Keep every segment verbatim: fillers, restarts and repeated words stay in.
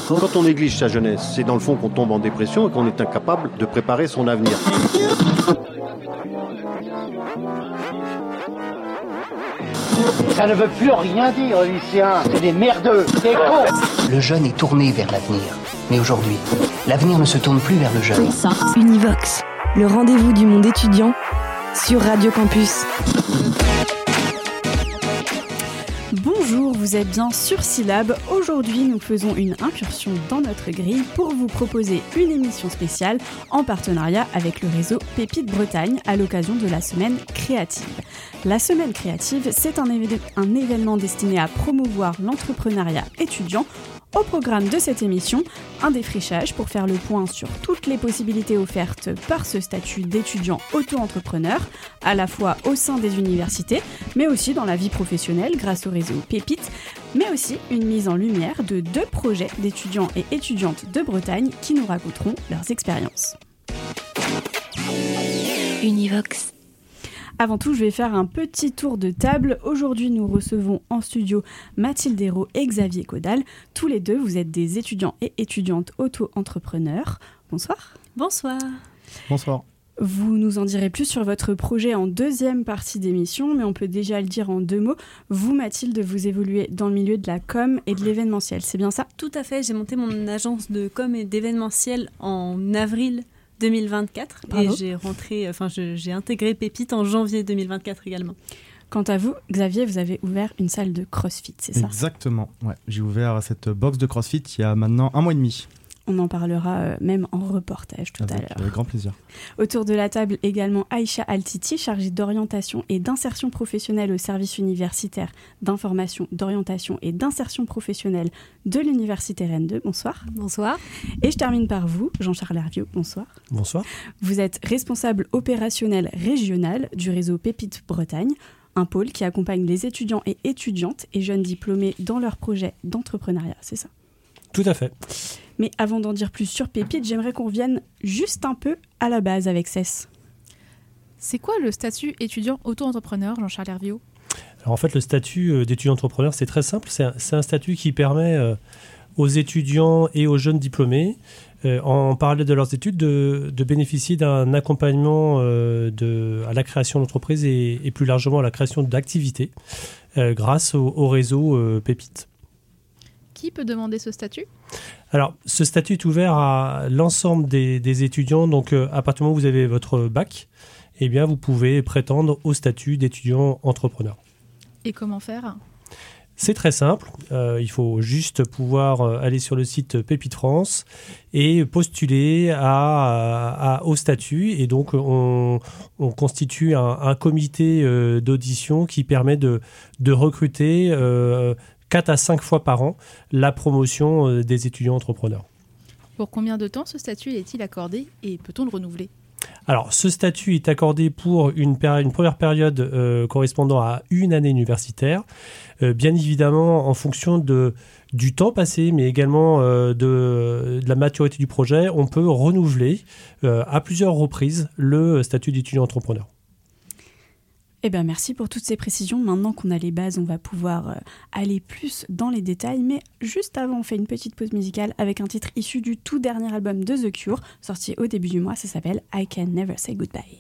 Quand on néglige sa jeunesse, c'est dans le fond qu'on tombe en dépression et qu'on est incapable de préparer son avenir. Ça ne veut plus rien dire, les lycéens. C'est des merdeux, des cons. Le jeune est tourné vers l'avenir. Mais aujourd'hui, l'avenir ne se tourne plus vers le jeune. Univox, le rendez-vous du monde étudiant sur Radio Campus. Bonjour, vous êtes bien sur Syllab. Aujourd'hui, nous faisons une incursion dans notre grille pour vous proposer une émission spéciale en partenariat avec le réseau Pépites Bretagne à l'occasion de la Semaine Créative. La Semaine Créative, c'est un, éve- un événement destiné à promouvoir l'entrepreneuriat étudiant. Au programme de cette émission, un défrichage pour faire le point sur toutes les possibilités offertes par ce statut d'étudiant auto-entrepreneur, à la fois au sein des universités, mais aussi dans la vie professionnelle grâce au réseau Pépites, mais aussi une mise en lumière de deux projets d'étudiants et étudiantes de Bretagne qui nous raconteront leurs expériences. Univox. Avant tout, je vais faire un petit tour de table. Aujourd'hui, nous recevons en studio Mathilde Hérault et Xavier Caudal. Tous les deux, vous êtes des étudiants et étudiantes auto-entrepreneurs. Bonsoir. Bonsoir. Bonsoir. Vous nous en direz plus sur votre projet en deuxième partie d'émission, mais on peut déjà le dire en deux mots. Vous, Mathilde, vous évoluez dans le milieu de la com et de l'événementiel, c'est bien ça ? Tout à fait, j'ai monté mon agence de com et d'événementiel en avril deux mille vingt-quatre. Bravo. Et j'ai rentré, enfin je, j'ai intégré Pépite en janvier deux mille vingt-quatre également. Quant à vous, Xavier, vous avez ouvert une salle de CrossFit, c'est ça ? Exactement, ouais. J'ai ouvert cette box de CrossFit il y a maintenant un mois et demi. On en parlera euh, même en reportage tout avec, à l'heure. Avec grand plaisir. Autour de la table également Aïcha Altiti, chargée d'orientation et d'insertion professionnelle au service universitaire d'information, d'orientation et d'insertion professionnelle de l'Université Rennes deux. Bonsoir. Bonsoir. Et je termine par vous, Jean-Charles Hervieux. Bonsoir. Bonsoir. Vous êtes responsable opérationnel régional du réseau Pépites Bretagne, un pôle qui accompagne les étudiants et étudiantes et jeunes diplômés dans leurs projets d'entrepreneuriat, c'est ça ? Tout à fait. Mais avant d'en dire plus sur Pépite, j'aimerais qu'on revienne juste un peu à la base avec C E S. C'est quoi le statut étudiant auto-entrepreneur, Jean-Charles Hervieux ? Alors en fait, le statut d'étudiant entrepreneur, c'est très simple. C'est un, c'est un statut qui permet euh, aux étudiants et aux jeunes diplômés, euh, en parallèle de leurs études, de, de bénéficier d'un accompagnement euh, de, à la création d'entreprises et, et plus largement à la création d'activités euh, grâce au, au réseau euh, Pépite. Qui peut demander ce statut ? Alors, ce statut est ouvert à l'ensemble des, des étudiants. Donc, euh, à partir du moment où vous avez votre bac, eh bien, vous pouvez prétendre au statut d'étudiant entrepreneur. Et comment faire ? C'est très simple. Euh, il faut juste pouvoir aller sur le site Pépite France et postuler à, à, au statut. Et donc, on, on constitue un, un comité euh, d'audition qui permet de, de recruter euh, quatre à cinq fois par an la promotion euh, des étudiants entrepreneurs. Pour combien de temps ce statut est-il accordé et peut-on le renouveler ? Alors, ce statut est accordé pour une, péri- une première période euh, correspondant à une année universitaire, euh, bien évidemment en fonction de, du temps passé, mais également euh, de, de la maturité du projet. On peut renouveler euh, à plusieurs reprises le statut d'étudiant entrepreneur. Eh bien, merci pour toutes ces précisions. Maintenant qu'on a les bases, on va pouvoir euh, aller plus dans les détails. Mais juste avant, on fait une petite pause musicale avec un titre issu du tout dernier album de The Cure, sorti au début du mois. Ça s'appelle I Can Never Say Goodbye.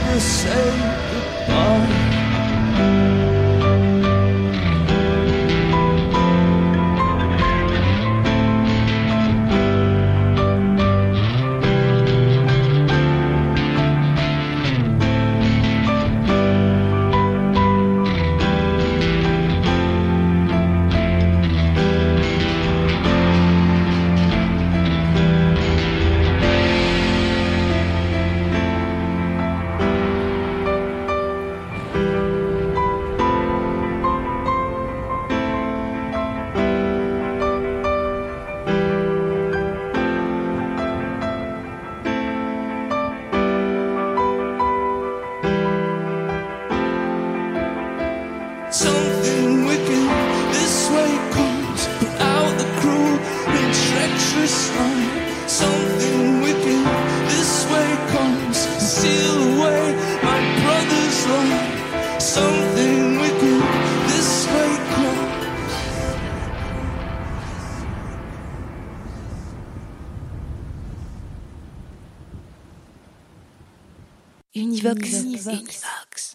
never say goodbye. Univox. Univox.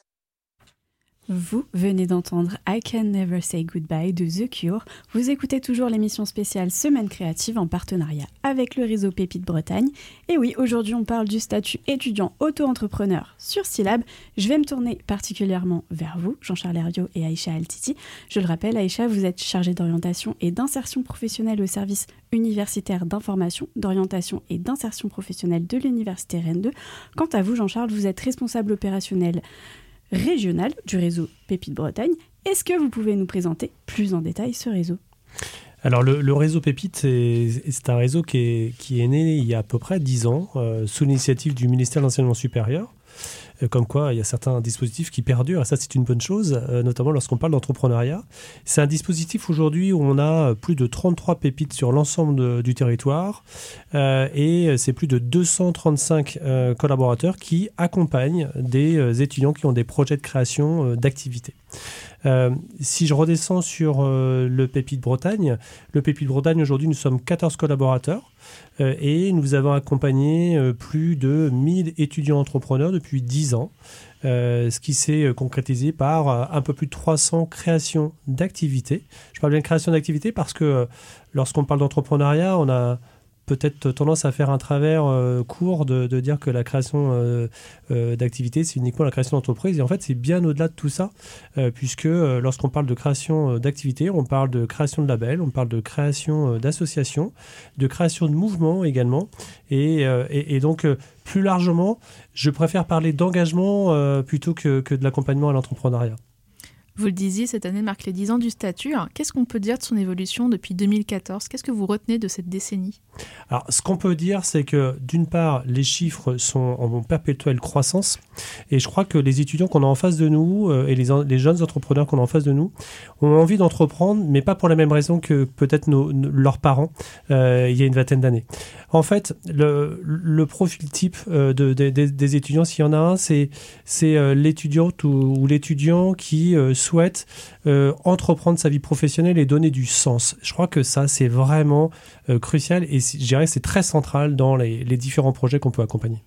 Vous venez d'entendre I Can Never Say Goodbye de The Cure. Vous écoutez toujours l'émission spéciale Semaine Créative en partenariat avec le réseau Pépites Bretagne. Et oui, aujourd'hui on parle du statut étudiant auto-entrepreneur sur Silab. Je vais me tourner particulièrement vers vous, Jean-Charles Herriot et Aïcha Altiti. Je le rappelle, Aïcha, vous êtes chargée d'orientation et d'insertion professionnelle au service universitaire d'information, d'orientation et d'insertion professionnelle de l'Université Rennes deux. Quant à vous, Jean-Charles, vous êtes responsable opérationnel régional du réseau Pépites Bretagne. Est-ce que vous pouvez nous présenter plus en détail ce réseau ? Alors le, le réseau Pépites, c'est, c'est un réseau qui est, qui est né il y a à peu près dix ans, euh, sous l'initiative du ministère de l'Enseignement supérieur. Euh, comme quoi, il y a certains dispositifs qui perdurent, et ça c'est une bonne chose, euh, notamment lorsqu'on parle d'entrepreneuriat. C'est un dispositif aujourd'hui où on a plus de trente-trois pépites sur l'ensemble de, du territoire, euh, et c'est plus de deux cent trente-cinq euh, collaborateurs qui accompagnent des euh, étudiants qui ont des projets de création euh, d'activités. Euh, si je redescends sur euh, le Pépites Bretagne, le Pépites Bretagne, aujourd'hui, nous sommes quatorze collaborateurs euh, et nous avons accompagné euh, plus de mille étudiants entrepreneurs depuis dix ans, euh, ce qui s'est concrétisé par euh, un peu plus de trois cents créations d'activités. Je parle bien de création d'activités parce que euh, lorsqu'on parle d'entrepreneuriat, on a peut-être tendance à faire un travers euh, court de, de dire que la création euh, euh, d'activité, c'est uniquement la création d'entreprise. Et en fait, c'est bien au-delà de tout ça, euh, puisque euh, lorsqu'on parle de création euh, d'activité, on parle de création de labels, on parle de création euh, d'associations, de création de mouvements également. Et, euh, et, et donc, euh, plus largement, je préfère parler d'engagement euh, plutôt que, que de l'accompagnement à l'entrepreneuriat. Vous le disiez, cette année marque les dix ans du statut. Alors, qu'est-ce qu'on peut dire de son évolution depuis deux mille quatorze ? Qu'est-ce que vous retenez de cette décennie ? Alors, ce qu'on peut dire, c'est que d'une part, les chiffres sont en perpétuelle croissance. Et je crois que les étudiants qu'on a en face de nous euh, et les, les jeunes entrepreneurs qu'on a en face de nous ont envie d'entreprendre, mais pas pour la même raison que peut-être nos, nos, leurs parents euh, il y a une vingtaine d'années. En fait, le, le profil type euh, de, de, de, des étudiants, s'il y en a un, c'est, c'est euh, l'étudiante ou, ou l'étudiant qui euh, souhaite euh, entreprendre sa vie professionnelle et donner du sens. Je crois que ça, c'est vraiment euh, crucial et je dirais que c'est très central dans les, les différents projets qu'on peut accompagner.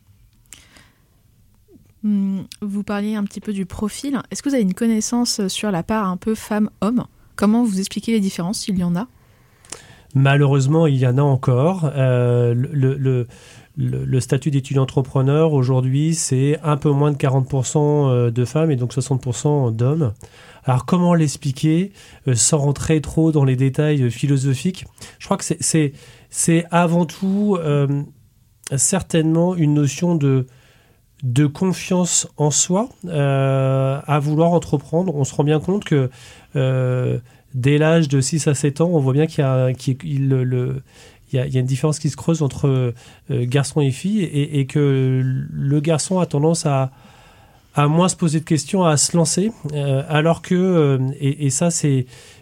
Vous parliez un petit peu du profil. Est-ce que vous avez une connaissance sur la part un peu femme-homme ? Comment vous expliquez les différences, s'il y en a ? Malheureusement, il y en a encore. Euh, le, le, le, le statut d'étudiant entrepreneur, aujourd'hui, c'est un peu moins de quarante pour cent de femmes et donc soixante pour cent d'hommes. Alors, comment l'expliquer euh, sans rentrer trop dans les détails philosophiques ? Je crois que c'est, c'est, c'est avant tout euh, certainement une notion de, de confiance en soi euh, à vouloir entreprendre. On se rend bien compte que euh, dès l'âge de six à sept ans, on voit bien qu'il y a, qu'il, le, le, il y a, il y a une différence qui se creuse entre euh, garçons et filles et, et que le garçon a tendance à à moins se poser de questions, à se lancer, euh, alors que, euh, et, et ça c'est,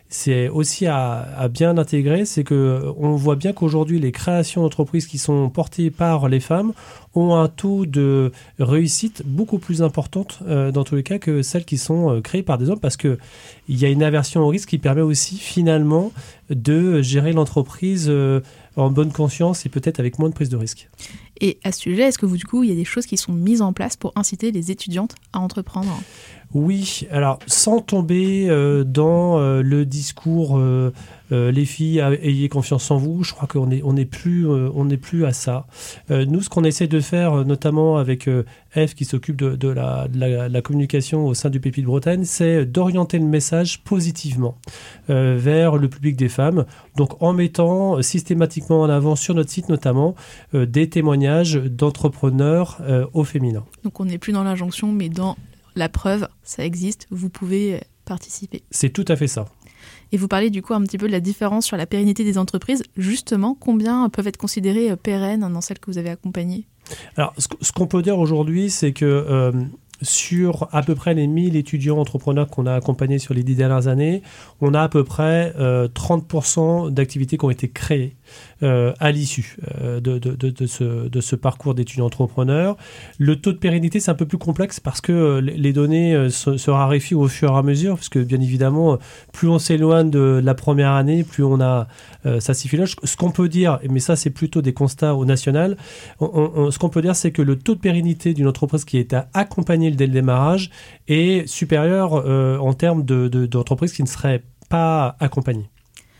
c'est aussi à, à bien intégrer, c'est qu'on voit bien qu'aujourd'hui, les créations d'entreprises qui sont portées par les femmes ont un taux de réussite beaucoup plus importante euh, dans tous les cas que celles qui sont euh, créées par des hommes, parce qu'il y a une aversion au risque qui permet aussi finalement de gérer l'entreprise euh, en bonne conscience et peut-être avec moins de prise de risque. Et à ce sujet, est-ce que vous, du coup, il y a des choses qui sont mises en place pour inciter les étudiantes à entreprendre ? Oui, alors sans tomber euh, dans euh, le discours euh, euh, les filles, ayez confiance en vous, je crois qu'on n'est on est plus, euh, on n'est plus à ça. Euh, nous, ce qu'on essaie de faire, notamment avec euh, Eve qui s'occupe de, de, la, de, la, de la communication au sein du Pépite Bretagne, c'est d'orienter le message positivement euh, vers le public des femmes, donc en mettant systématiquement en avant sur notre site notamment euh, des témoignages d'entrepreneurs euh, au féminin. Donc on n'est plus dans l'injonction, mais dans la preuve, ça existe, vous pouvez participer. C'est tout à fait ça. Et vous parlez du coup un petit peu de la différence sur la pérennité des entreprises. Justement, combien peuvent être considérées pérennes dans celles que vous avez accompagnées ? Alors, ce, ce qu'on peut dire aujourd'hui, c'est que euh, sur à peu près les mille étudiants entrepreneurs qu'on a accompagnés sur les dix dernières années, on a à peu près euh, trente pour cent d'activités qui ont été créées euh, à l'issue euh, de, de, de, de, ce, de ce parcours d'étudiants entrepreneurs. Le taux de pérennité, c'est un peu plus complexe parce que euh, les données euh, se, se raréfient au fur et à mesure, parce que bien évidemment, plus on s'éloigne de la première année, plus on a euh, ça s'effilage. Ce qu'on peut dire, mais ça c'est plutôt des constats au national, on, on, ce qu'on peut dire, c'est que le taux de pérennité d'une entreprise qui est accompagnée dès le démarrage est supérieur euh, en termes de, de, d'entreprises qui ne seraient pas accompagnées.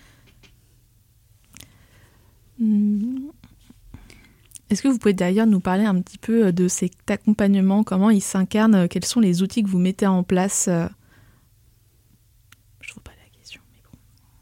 Est-ce que vous pouvez d'ailleurs nous parler un petit peu de cet accompagnement, comment il s'incarne, quels sont les outils que vous mettez en place ? Je ne trouve pas la question, mais bon.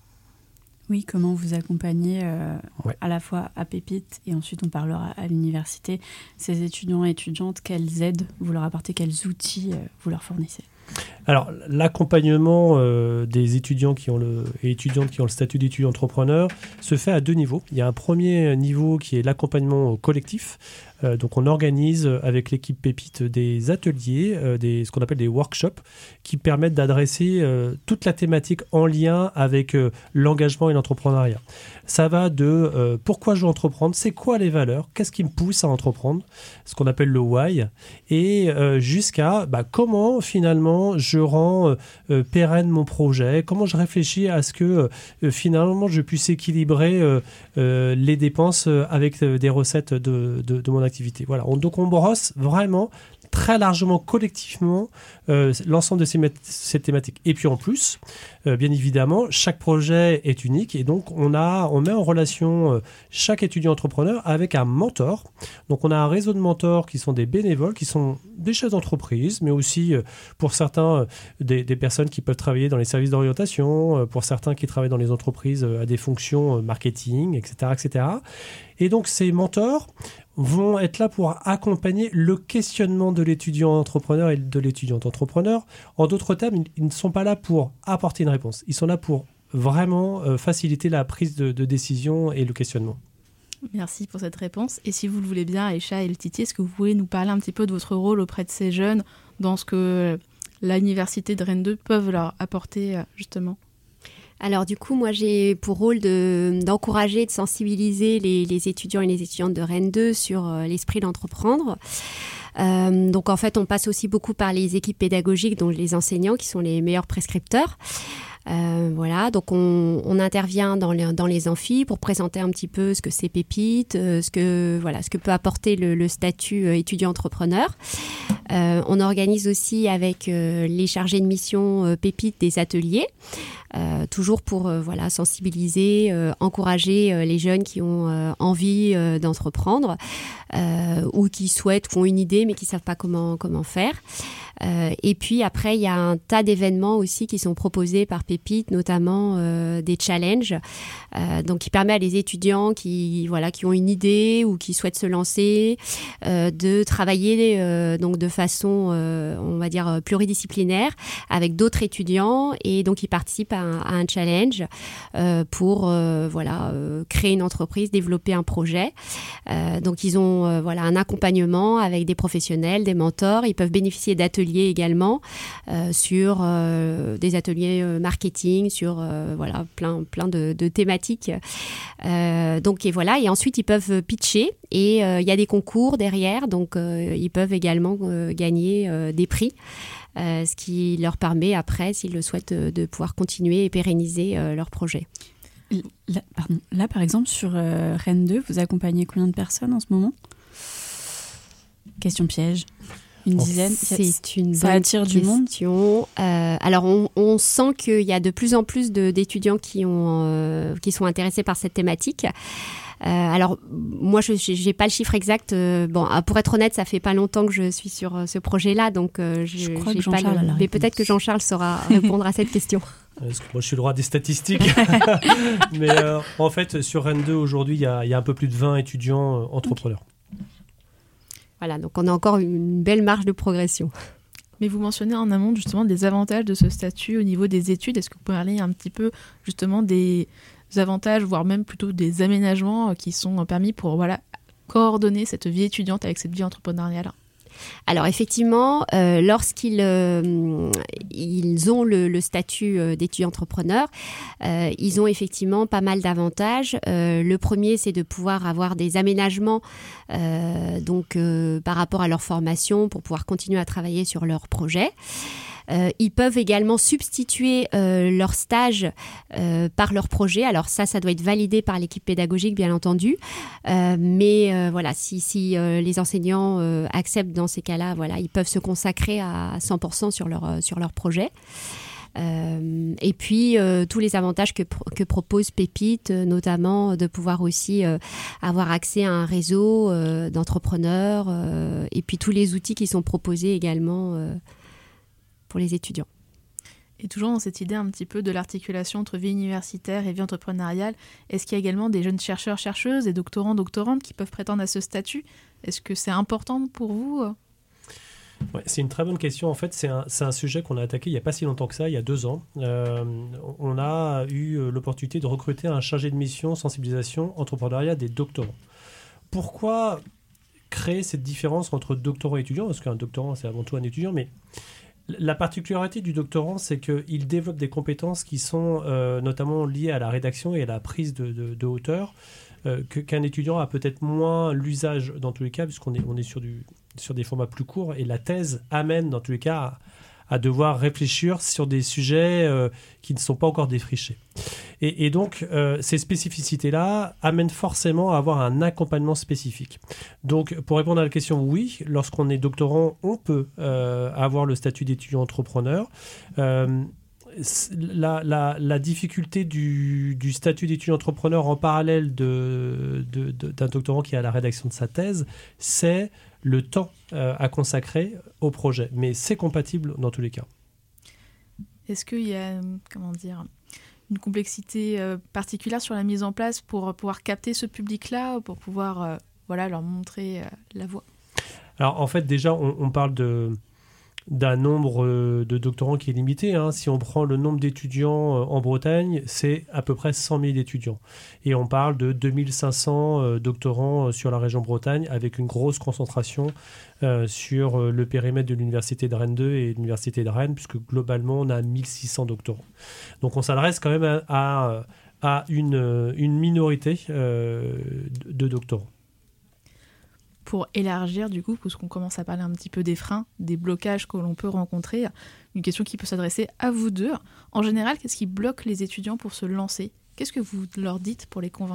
Oui, comment vous accompagnez euh, ouais. à la fois à Pépite et ensuite on parlera à l'université, ces étudiants et étudiantes, quelles aides vous leur apportez, quels outils euh, vous leur fournissez ? Alors, l'accompagnement euh, des étudiants qui ont le, et étudiantes qui ont le statut d'étudiant entrepreneur se fait à deux niveaux. Il y a un premier niveau qui est l'accompagnement collectif. Euh, donc, on organise avec l'équipe Pépite des ateliers, euh, des, ce qu'on appelle des workshops, qui permettent d'adresser euh, toute la thématique en lien avec euh, l'engagement et l'entrepreneuriat. Ça va de euh, pourquoi je veux entreprendre, c'est quoi les valeurs, qu'est-ce qui me pousse à entreprendre, ce qu'on appelle le why, et euh, jusqu'à bah, comment finalement je rends euh, euh, pérenne mon projet, comment je réfléchis à ce que euh, finalement je puisse équilibrer euh, euh, les dépenses avec euh, des recettes de, de, de mon activité. Voilà. On, donc on brosse vraiment très largement, collectivement, euh, l'ensemble de ces, mét- ces thématiques. Et puis en plus, euh, bien évidemment, chaque projet est unique et donc on, a, on met en relation euh, chaque étudiant entrepreneur avec un mentor. Donc on a un réseau de mentors qui sont des bénévoles, qui sont des chefs d'entreprise, mais aussi euh, pour certains, euh, des, des personnes qui peuvent travailler dans les services d'orientation, euh, pour certains qui travaillent dans les entreprises euh, à des fonctions euh, marketing, et cetera, et cetera. Et donc ces mentors vont être là pour accompagner le questionnement de l'étudiant entrepreneur et de l'étudiante entrepreneur. En d'autres termes, ils ne sont pas là pour apporter une réponse. Ils sont là pour vraiment euh, faciliter la prise de, de décision et le questionnement. Merci pour cette réponse. Et si vous le voulez bien, Aïcha et Letitia, est-ce que vous pouvez nous parler un petit peu de votre rôle auprès de ces jeunes dans ce que l'université de Rennes deux peuvent leur apporter justement ? Alors du coup, moi j'ai pour rôle de, d'encourager, de sensibiliser les, les étudiants et les étudiantes de Rennes deux sur euh, l'esprit d'entreprendre. Euh, donc en fait, on passe aussi beaucoup par les équipes pédagogiques, dont les enseignants qui sont les meilleurs prescripteurs. Euh, voilà, donc on, on intervient dans les, dans les amphis pour présenter un petit peu ce que c'est Pépite, euh, ce que voilà, ce que peut apporter le, le statut euh, étudiant-entrepreneur. Euh, on organise aussi avec euh, les chargés de mission euh, Pépite des ateliers, euh, toujours pour euh, voilà sensibiliser, euh, encourager euh, les jeunes qui ont euh, envie euh, d'entreprendre euh, ou qui souhaitent, qui ont une idée mais qui savent pas comment comment faire. Euh, et puis après, il y a un tas d'événements aussi qui sont proposés par Pépite, notamment euh, des challenges, euh, donc qui permet à les étudiants qui voilà qui ont une idée ou qui souhaitent se lancer euh, de travailler euh, donc de façon euh, on va dire pluridisciplinaire avec d'autres étudiants et donc ils participent à un, à un challenge euh, pour euh, voilà euh, créer une entreprise, développer un projet. Euh, donc ils ont euh, voilà un accompagnement avec des professionnels, des mentors. Ils peuvent bénéficier d'ateliers ateliers également euh, sur euh, des ateliers euh, marketing, sur euh, voilà plein plein de, de thématiques. Euh, donc et voilà et ensuite ils peuvent pitcher et euh, il y a des concours derrière, donc euh, ils peuvent également euh, gagner euh, des prix. Euh, ce qui leur permet après, s'ils le souhaitent, de, de pouvoir continuer et pérenniser euh, leur projet. Là, pardon, là, par exemple, sur euh, Rennes deux, vous accompagnez combien de personnes en ce moment ? Question piège. Une dizaine. C'est une ça bonne attire question. du monde. Euh, alors, on, on sent qu'il y a de plus en plus de, d'étudiants qui, ont, euh, qui sont intéressés par cette thématique. Euh, alors, moi, je n'ai pas le chiffre exact. Euh, bon, pour être honnête, ça fait pas longtemps que je suis sur euh, ce projet-là, donc euh, je, je crois j'ai que pas Jean-Charles le... a la Mais peut-être que Jean-Charles saura répondre à cette question. Parce que moi, je suis le roi des statistiques. Mais euh, en fait, sur Rennes deux, aujourd'hui, il y, y a un peu plus de vingt étudiants euh, entrepreneurs. Okay. Voilà, donc on a encore une belle marge de progression. Mais vous mentionnez en amont justement des avantages de ce statut au niveau des études. Est-ce que vous pouvez parler un petit peu justement des avantages, voire même plutôt des aménagements qui sont permis pour voilà, coordonner cette vie étudiante avec cette vie entrepreneuriale ? Alors effectivement, euh, lorsqu'ils euh, ils ont le, le statut euh, d'étudiant entrepreneur, euh, ils ont effectivement pas mal d'avantages. Euh, le premier, c'est de pouvoir avoir des aménagements euh, donc, euh, par rapport à leur formation pour pouvoir continuer à travailler sur leur projet. Euh, ils peuvent également substituer euh, leur stage euh, par leur projet. Alors ça, ça doit être validé par l'équipe pédagogique, bien entendu. Euh, mais euh, voilà, si, si euh, les enseignants euh, acceptent dans ces cas-là, voilà, ils peuvent se consacrer à cent pour cent sur leur, sur leur projet. Euh, et puis euh, tous les avantages que, que propose Pépite, euh, notamment de pouvoir aussi euh, avoir accès à un réseau euh, d'entrepreneurs euh, et puis tous les outils qui sont proposés également euh, pour les étudiants. Et toujours dans cette idée un petit peu de l'articulation entre vie universitaire et vie entrepreneuriale, est-ce qu'il y a également des jeunes chercheurs, chercheuses, des doctorants, doctorantes qui peuvent prétendre à ce statut ? Est-ce que c'est important pour vous ? Ouais, c'est une très bonne question. En fait, c'est un, c'est un sujet qu'on a attaqué il n'y a pas si longtemps que ça, il y a deux ans. Euh, on a eu l'opportunité de recruter un chargé de mission sensibilisation entrepreneuriat des doctorants. Pourquoi créer cette différence entre doctorant et étudiant ? Parce qu'un doctorant, c'est avant tout un étudiant, mais la particularité du doctorant, c'est qu'il développe des compétences qui sont euh, notamment liées à la rédaction et à la prise de, de, de hauteur, euh, que, qu'un étudiant a peut-être moins l'usage dans tous les cas, puisqu'on est, on est sur, du, sur des formats plus courts, et la thèse amène dans tous les cas à, à devoir réfléchir sur des sujets euh, qui ne sont pas encore défrichés. Et, et donc, euh, ces spécificités-là amènent forcément à avoir un accompagnement spécifique. Donc, pour répondre à la question, oui, lorsqu'on est doctorant, on peut euh, avoir le statut d'étudiant entrepreneur. Euh, la, la, la difficulté du, du statut d'étudiant entrepreneur en parallèle de, de, de, d'un doctorant qui a la rédaction de sa thèse, c'est le temps euh, à consacrer au projet. Mais c'est compatible dans tous les cas. Est-ce qu'il y a, comment dire, une complexité euh, particulière sur la mise en place pour pouvoir capter ce public-là, pour pouvoir euh, voilà, leur montrer euh, la voie ? Alors, en fait, déjà, on, on parle de, d'un nombre de doctorants qui est limité. Hein. Si on prend le nombre d'étudiants en Bretagne, c'est à peu près cent mille étudiants. Et on parle de deux mille cinq cents doctorants sur la région Bretagne, avec une grosse concentration euh, sur le périmètre de l'Université de Rennes deux et de l'Université de Rennes, puisque globalement, on a mille six cents doctorants. Donc, on s'adresse quand même à, à, à une, une minorité euh, de doctorants. Pour élargir, du coup, puisqu'on commence à parler un petit peu des freins, des blocages que l'on peut rencontrer, une question qui peut s'adresser à vous deux. En général, qu'est-ce qui bloque les étudiants pour se lancer ? Qu'est-ce que vous leur dites pour les convaincre ?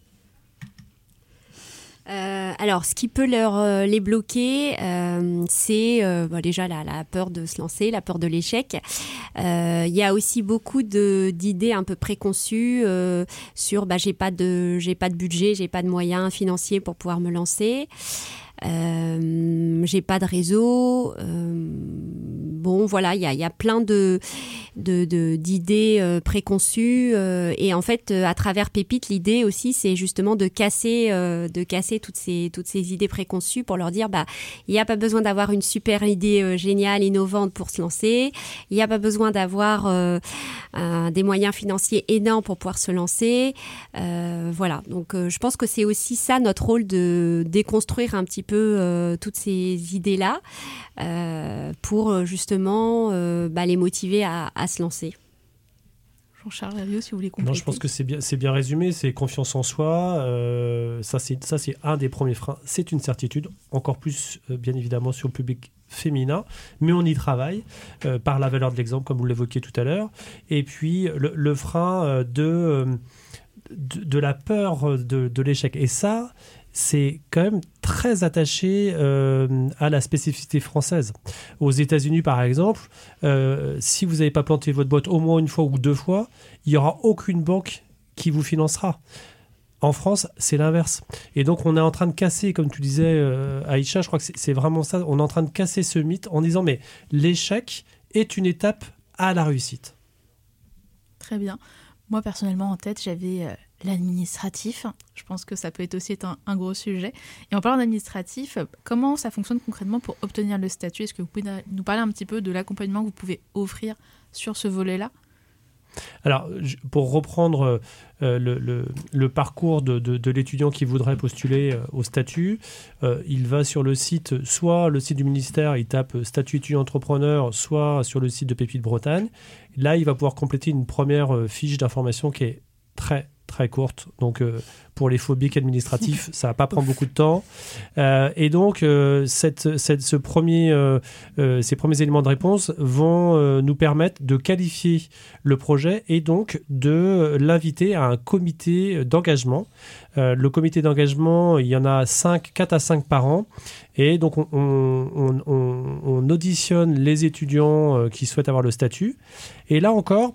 Euh, alors, ce qui peut leur, euh, les bloquer, euh, c'est euh, bah, déjà la, la peur de se lancer, la peur de l'échec. Euh, il y a aussi beaucoup de, d'idées un peu préconçues euh, sur bah, j'ai pas de, j'ai pas de budget, j'ai pas de moyens financiers pour pouvoir me lancer. Euh, j'ai pas de réseau. Euh, bon, voilà, il y a, y a plein de, de, de, d'idées euh, préconçues. Euh, et en fait, euh, à travers Pépite, l'idée aussi, c'est justement de casser, euh, de casser toutes ces, toutes ces idées préconçues pour leur dire, bah, il n'y a pas besoin d'avoir une super idée euh, géniale, innovante pour se lancer. Il n'y a pas besoin d'avoir euh, euh, des moyens financiers énormes pour pouvoir se lancer. Euh, voilà. Donc, euh, je pense que c'est aussi ça notre rôle, de déconstruire un petit peu euh, toutes ces idées-là euh, pour justement euh, bah, les motiver à, à se lancer. Jean-Charles Hervieux, si vous voulez compléter. Non, je pense que c'est bien, c'est bien résumé, c'est confiance en soi, euh, ça, c'est, ça c'est un des premiers freins, c'est une certitude, encore plus euh, bien évidemment sur le public féminin, mais on y travaille euh, par la valeur de l'exemple, comme vous l'évoquiez tout à l'heure, et puis le, le frein euh, de, euh, de, de la peur de, de l'échec, et ça, c'est quand même très attaché euh, à la spécificité française. Aux États-Unis, par exemple, euh, si vous n'avez pas planté votre boîte au moins une fois ou deux fois, il n'y aura aucune banque qui vous financera. En France, c'est l'inverse. Et donc, on est en train de casser, comme tu disais, euh, Aïcha, je crois que c'est, c'est vraiment ça, on est en train de casser ce mythe en disant, mais l'échec est une étape à la réussite. Très bien. Moi, personnellement, en tête, j'avais euh, l'administratif. Je pense que ça peut être aussi être un, un gros sujet. Et en parlant d'administratif, comment ça fonctionne concrètement pour obtenir le statut ? Est-ce que vous pouvez nous parler un petit peu de l'accompagnement que vous pouvez offrir sur ce volet-là ? Alors, pour reprendre euh, le, le, le parcours de, de, de l'étudiant qui voudrait postuler euh, au statut, euh, il va sur le site, soit le site du ministère, il tape statut étudiant entrepreneur, soit sur le site de Pépite Bretagne. Là, il va pouvoir compléter une première euh, fiche d'information qui est très, très courte. Donc, euh, pour les phobiques administratifs, ça ne va pas prendre beaucoup de temps. Euh, et donc, euh, cette, cette, ce premier, euh, euh, ces premiers éléments de réponse vont euh, nous permettre de qualifier le projet et donc de l'inviter à un comité d'engagement. Euh, le comité d'engagement, il y en a cinq, quatre à cinq par an. Et donc, on, on, on, on auditionne les étudiants euh, qui souhaitent avoir le statut. Et là encore,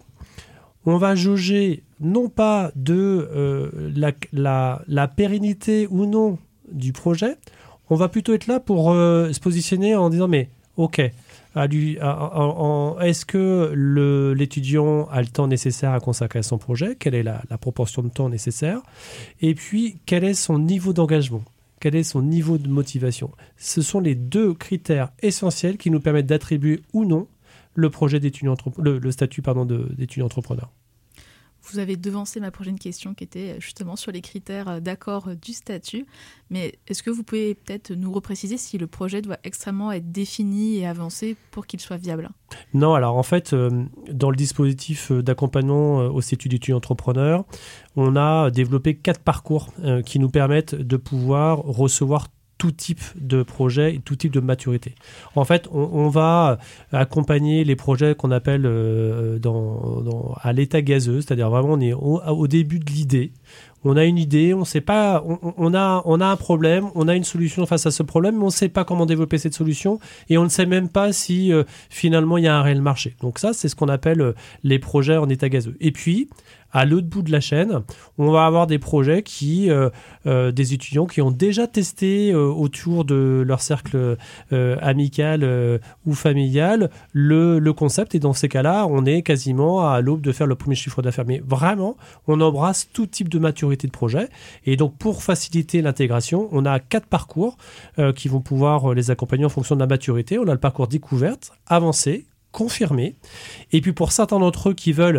on va jauger non pas de euh, la, la, la pérennité ou non du projet, on va plutôt être là pour euh, se positionner en disant mais ok, à lui, à, à, à, est-ce que le, l'étudiant a le temps nécessaire à consacrer à son projet ? Quelle est la, la proportion de temps nécessaire ? Et puis, quel est son niveau d'engagement ? Quel est son niveau de motivation ? Ce sont les deux critères essentiels qui nous permettent d'attribuer ou non le projet d'étudiant, le, le statut pardon, de, d'étudiant entrepreneur. Vous avez devancé ma prochaine question qui était justement sur les critères d'accord du statut. Mais est-ce que vous pouvez peut-être nous repréciser si le projet doit extrêmement être défini et avancé pour qu'il soit viable ? Non, alors en fait, euh, dans le dispositif d'accompagnement euh, au statut d'étudiant entrepreneur, on a développé quatre parcours euh, qui nous permettent de pouvoir recevoir tout type de projet et tout type de maturité. En fait, on, on va accompagner les projets qu'on appelle euh, dans, dans, à l'état gazeux, c'est-à-dire vraiment on est au, au début de l'idée. On a une idée, on sait pas, on, on, a, on a un problème, on a une solution face à ce problème, mais on ne sait pas comment développer cette solution et on ne sait même pas si euh, finalement il y a un réel marché. Donc ça, c'est ce qu'on appelle euh, les projets en état gazeux. Et puis, à l'autre bout de la chaîne, on va avoir des projets qui, euh, euh, des étudiants qui ont déjà testé euh, autour de leur cercle euh, amical euh, ou familial le, le concept. Et dans ces cas-là, on est quasiment à l'aube de faire le premier chiffre d'affaires. Mais vraiment, on embrasse tout type de maturité de projet. Et donc, pour faciliter l'intégration, on a quatre parcours euh, qui vont pouvoir les accompagner en fonction de la maturité. On a le parcours découverte, avancé, confirmé. Et puis, pour certains d'entre eux qui veulent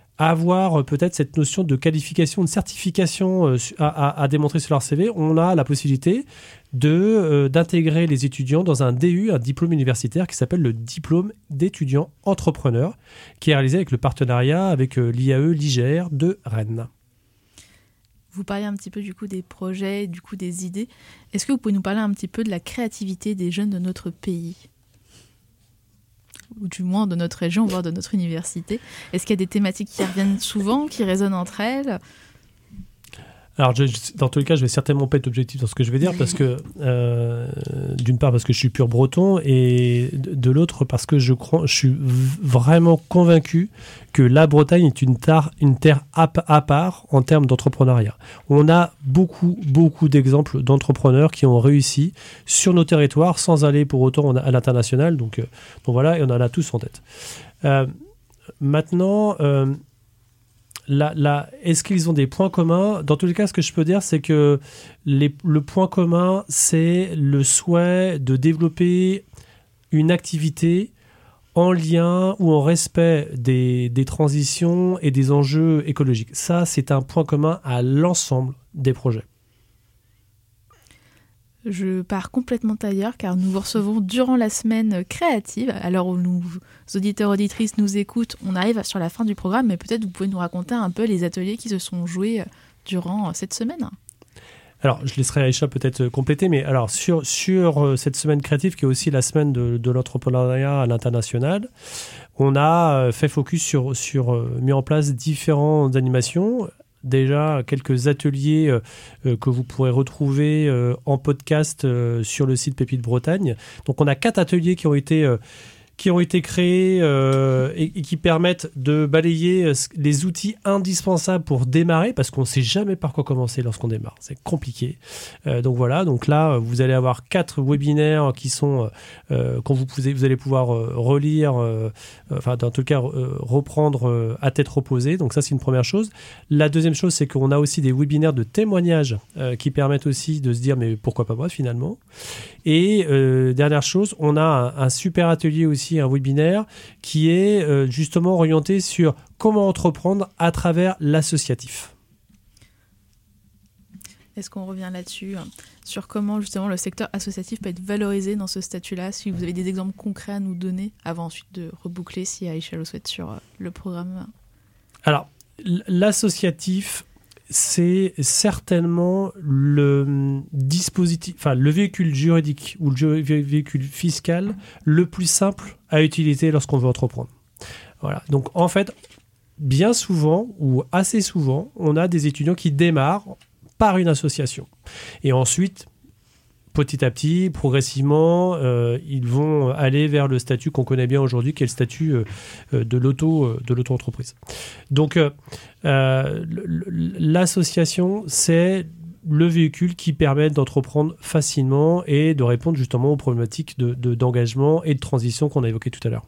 avoir peut-être cette notion de qualification, de certification euh, à, à, à démontrer sur leur C V, on a la possibilité de, euh, d'intégrer les étudiants dans un D U, un diplôme universitaire qui s'appelle le diplôme d'étudiant entrepreneur, qui est réalisé avec le partenariat avec euh, l'I A E, l'I G R de Rennes. Vous parlez un petit peu du coup des projets, du coup des idées. Est-ce que vous pouvez nous parler un petit peu de la créativité des jeunes de notre pays ? Ou du moins de notre région, voire de notre université. Est-ce qu'il y a des thématiques qui reviennent souvent, qui résonnent entre elles ? Alors, je, dans tous les cas, je vais certainement pas être objectif dans ce que je vais dire, parce que, euh, d'une part, parce que je suis pur breton, et de, de l'autre, parce que je, crois, je suis v- vraiment convaincu que la Bretagne est une, tar, une terre à, à part en termes d'entrepreneuriat. On a beaucoup, beaucoup d'exemples d'entrepreneurs qui ont réussi sur nos territoires sans aller pour autant à l'international. Donc, euh, donc voilà, et on en a tous en tête. Euh, maintenant... Euh, La, la, est-ce qu'ils ont des points communs ? Dans tous les cas, ce que je peux dire, c'est que les, le point commun, c'est le souhait de développer une activité en lien ou en respect des, des transitions et des enjeux écologiques. Ça, c'est un point commun à l'ensemble des projets. Je pars complètement ailleurs car nous vous recevons durant la semaine créative. Alors où nos auditeurs auditrices nous écoutent, on arrive sur la fin du programme, mais peut-être vous pouvez nous raconter un peu les ateliers qui se sont joués durant cette semaine. Alors, je laisserai Aïcha peut-être compléter, mais alors sur, sur cette semaine créative, qui est aussi la semaine de, de l'entrepreneuriat à l'international, on a fait focus sur, sur mis en place différentes animations. Déjà, quelques ateliers euh, que vous pourrez retrouver euh, en podcast euh, sur le site Pépites Bretagne. Donc, on a quatre ateliers qui ont été, euh, qui ont été créés euh, et, et qui permettent de balayer les outils indispensables pour démarrer, parce qu'on ne sait jamais par quoi commencer lorsqu'on démarre. C'est compliqué. Euh, donc voilà, donc là, vous allez avoir quatre webinaires qui sont, euh, quand vous, pouvez, vous allez pouvoir euh, relire, euh, enfin dans tout cas euh, reprendre euh, à tête reposée. Donc ça, c'est une première chose. La deuxième chose, c'est qu'on a aussi des webinaires de témoignages euh, qui permettent aussi de se dire, mais pourquoi pas moi finalement ? Et euh, dernière chose, on a un, un super atelier aussi, un webinaire qui est euh, justement orienté sur comment entreprendre à travers l'associatif. Est-ce qu'on revient là-dessus, hein, sur comment justement le secteur associatif peut être valorisé dans ce statut-là, si vous avez des exemples concrets à nous donner, avant ensuite de reboucler si Aïcha le souhaite sur euh, le programme. Alors, l'associatif, c'est certainement le dispositif, enfin le véhicule juridique ou le véhicule fiscal le plus simple à utiliser lorsqu'on veut entreprendre. Voilà. Donc en fait, bien souvent ou assez souvent, on a des étudiants qui démarrent par une association. Et ensuite, petit à petit, progressivement, euh, ils vont aller vers le statut qu'on connaît bien aujourd'hui, qui est le statut euh, de, l'auto, euh, de l'auto-entreprise. Donc, euh, euh, l'association, c'est le véhicule qui permet d'entreprendre facilement et de répondre justement aux problématiques de, de, d'engagement et de transition qu'on a évoquées tout à l'heure.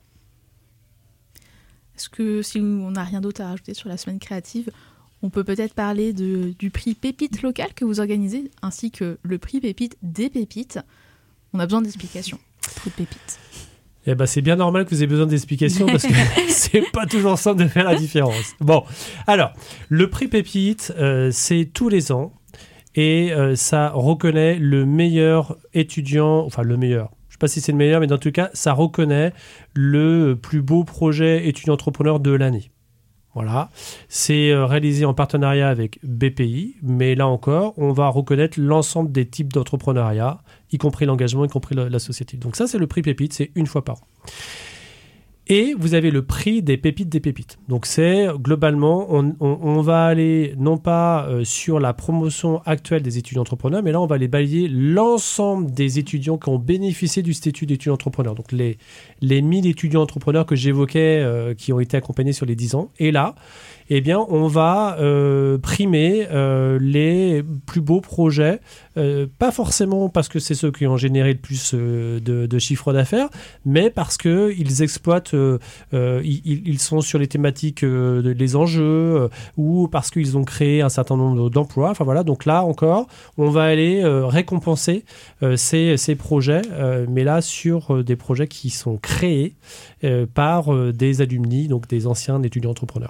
Est-ce que, si on n'a rien d'autre à rajouter sur la semaine créative, on peut peut-être parler de, du prix Pépite local que vous organisez, ainsi que le prix Pépite des Pépites. On a besoin d'explications. Prix Pépite. Eh ben, c'est bien normal que vous ayez besoin d'explications parce que c'est pas toujours simple de faire la différence. Bon, alors, le prix Pépite, euh, c'est tous les ans et euh, ça reconnaît le meilleur étudiant, enfin le meilleur. Je sais pas si c'est le meilleur, mais dans tout cas, ça reconnaît le plus beau projet étudiant-entrepreneur de l'année. Voilà, c'est réalisé en partenariat avec B P I, mais là encore, on va reconnaître l'ensemble des types d'entrepreneuriat, y compris l'engagement, y compris l'associatif. Donc ça, c'est le prix Pépite, c'est une fois par an. Et vous avez le prix des pépites des pépites. Donc c'est globalement, on, on, on va aller non pas euh, sur la promotion actuelle des étudiants entrepreneurs, mais là on va aller balayer l'ensemble des étudiants qui ont bénéficié du statut d'étudiant entrepreneur. Donc les, les mille étudiants entrepreneurs que j'évoquais euh, qui ont été accompagnés sur les dix ans. Et là, eh bien, on va euh, primer euh, les plus beaux projets, euh, pas forcément parce que c'est ceux qui ont généré le plus euh, de, de chiffre d'affaires, mais parce qu'ils exploitent, euh, euh, ils, ils sont sur les thématiques, euh, les enjeux, euh, ou parce qu'ils ont créé un certain nombre d'emplois. Enfin voilà, donc là encore, on va aller euh, récompenser euh, ces, ces projets, euh, mais là sur euh, des projets qui sont créés euh, par euh, des alumni, donc des anciens étudiants entrepreneurs.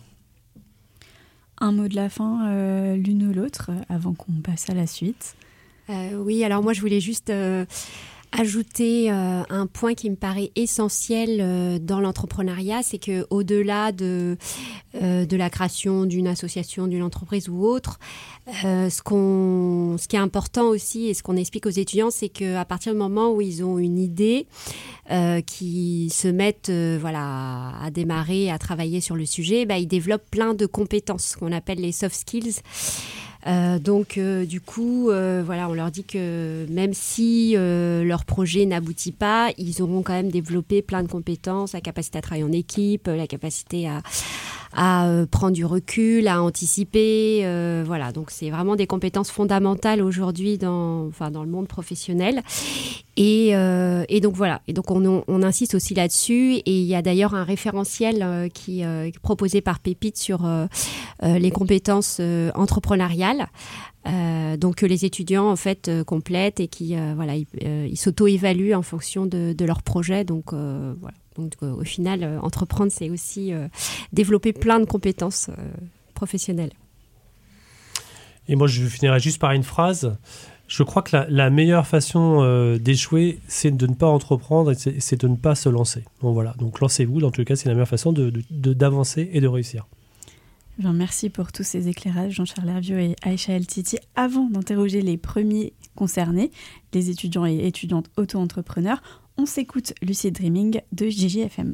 Un mot de la fin, euh, l'une ou l'autre, avant qu'on passe à la suite. Euh, oui, alors moi je voulais juste euh, ajouter euh, un point qui me paraît essentiel euh, dans l'entrepreneuriat, c'est que au-delà de euh, de la création d'une association, d'une entreprise ou autre, euh, ce qu'on, ce qui est important aussi et ce qu'on explique aux étudiants, c'est qu'à partir du moment où ils ont une idée, euh, qui se mettent euh, voilà à démarrer, à travailler sur le sujet, bah, ils développent plein de compétences qu'on appelle les soft skills. Euh, donc, euh, du coup, euh, voilà, on leur dit que même si euh, leur projet n'aboutit pas, ils auront quand même développé plein de compétences, la capacité à travailler en équipe, la capacité à, à euh, prendre du recul, à anticiper. Euh, voilà, donc c'est vraiment des compétences fondamentales aujourd'hui dans, enfin, dans le monde professionnel. Et, euh, et donc voilà, et donc on, on, on insiste aussi là-dessus. Et il y a d'ailleurs un référentiel euh, qui euh, est proposé par Pépite sur euh, euh, les compétences euh, entrepreneuriales. Euh, donc que les étudiants en fait euh, complètent et qui euh, voilà, ils, euh, ils s'auto-évaluent en fonction de, de leur projet. Donc euh, voilà. Donc euh, au final, euh, entreprendre, c'est aussi euh, développer plein de compétences euh, professionnelles. Et moi, je finirai juste par une phrase. Je crois que la, la meilleure façon euh, d'échouer, c'est de ne pas entreprendre et c'est, c'est de ne pas se lancer. Donc voilà, donc lancez-vous. Dans tous les cas, c'est la meilleure façon de, de, de, d'avancer et de réussir. Bien, merci pour tous ces éclairages, Jean-Charles Hervieux et Aïcha El Titi. Avant d'interroger les premiers concernés, les étudiants et étudiantes auto-entrepreneurs, on s'écoute Lucid Dreaming de J J F M.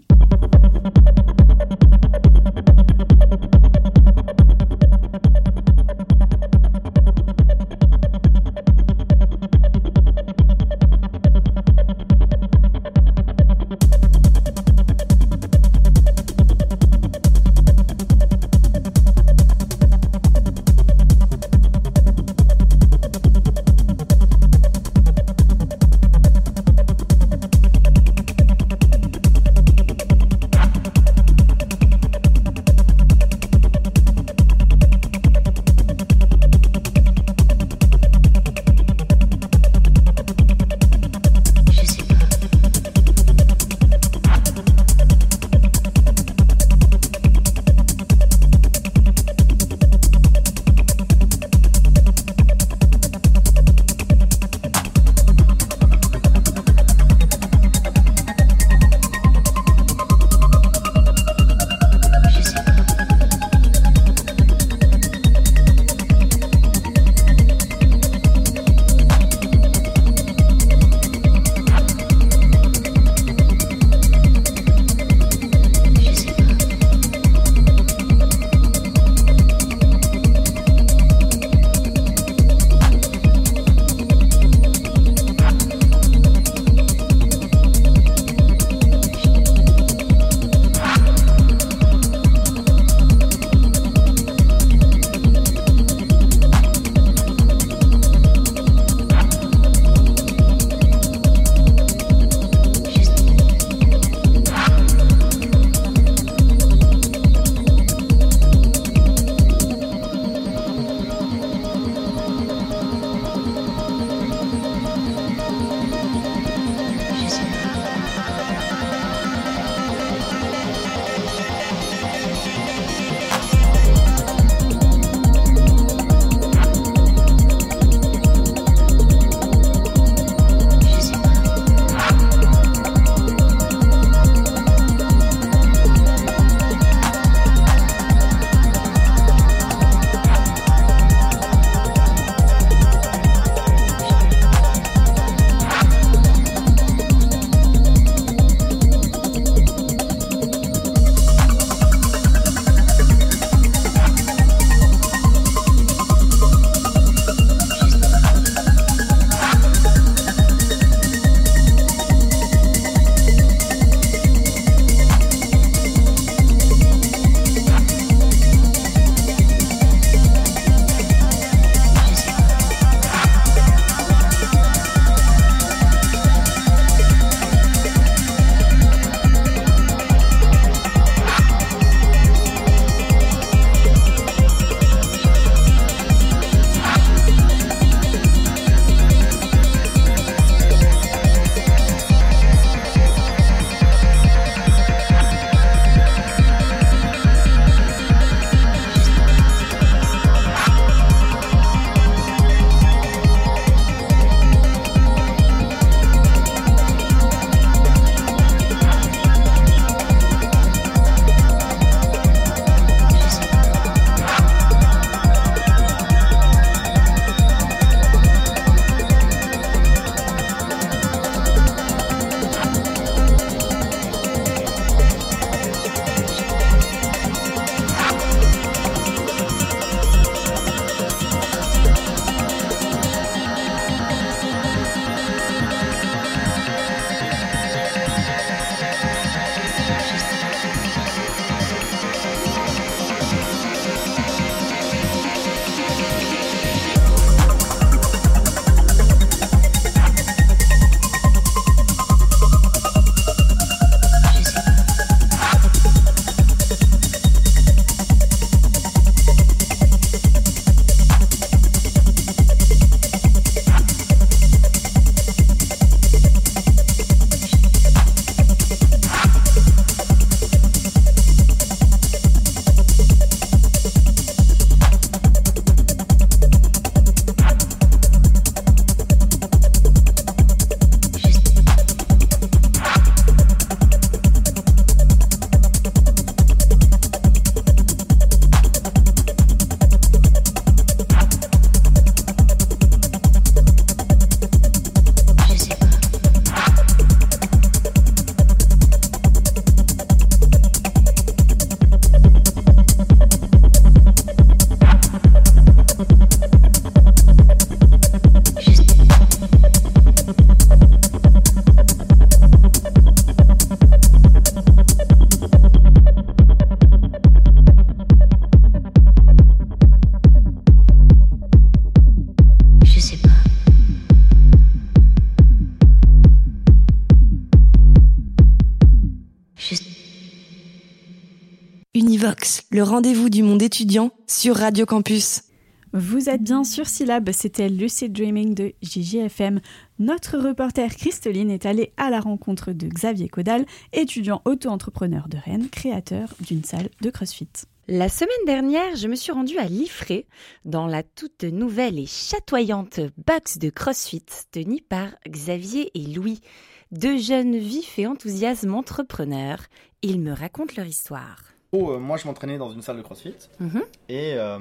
Univox, le rendez-vous du monde étudiant sur Radio Campus. Vous êtes bien sur Syllab, c'était Lucid Dreaming de J J F M. Notre reporter Christeline est allée à la rencontre de Xavier Caudal, étudiant auto-entrepreneur de Rennes, créateur d'une salle de CrossFit. La semaine dernière, je me suis rendue à Liffré, dans la toute nouvelle et chatoyante box de CrossFit tenue par Xavier et Louis, deux jeunes vifs et enthousiasmes entrepreneurs. Ils me racontent leur histoire. Oh, euh, moi, je m'entraînais dans une salle de CrossFit mm-hmm. et, euh,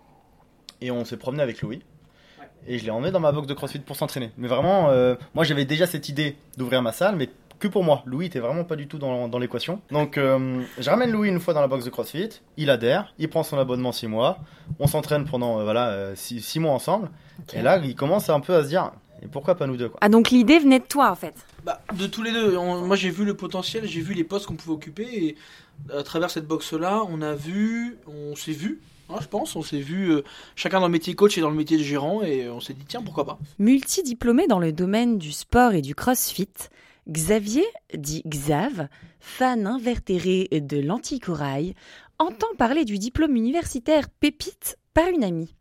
et on s'est promené avec Louis. Et je l'ai emmené dans ma box de CrossFit pour s'entraîner. Mais vraiment, euh, moi j'avais déjà cette idée d'ouvrir ma salle, mais que pour moi. Louis était vraiment pas du tout dans, dans l'équation. Donc euh, je ramène Louis une fois dans la box de CrossFit, il adhère, il prend son abonnement six mois, on s'entraîne pendant euh, voilà, euh, six, six mois ensemble. Okay. Et là, il commence un peu à se dire, et pourquoi pas nous deux quoi. Ah donc l'idée venait de toi en fait. Bah, de tous les deux. On, moi j'ai vu le potentiel, j'ai vu les postes qu'on pouvait occuper et à travers cette box-là, on a vu, on s'est vu. Hein, je pense, on s'est vu euh, chacun dans le métier coach et dans le métier de gérant et on s'est dit tiens pourquoi pas. Multidiplômé dans le domaine du sport et du crossfit, Xavier, dit Xav, fan invétéré de l'anticorail, entend parler du diplôme universitaire Pépite par une amie.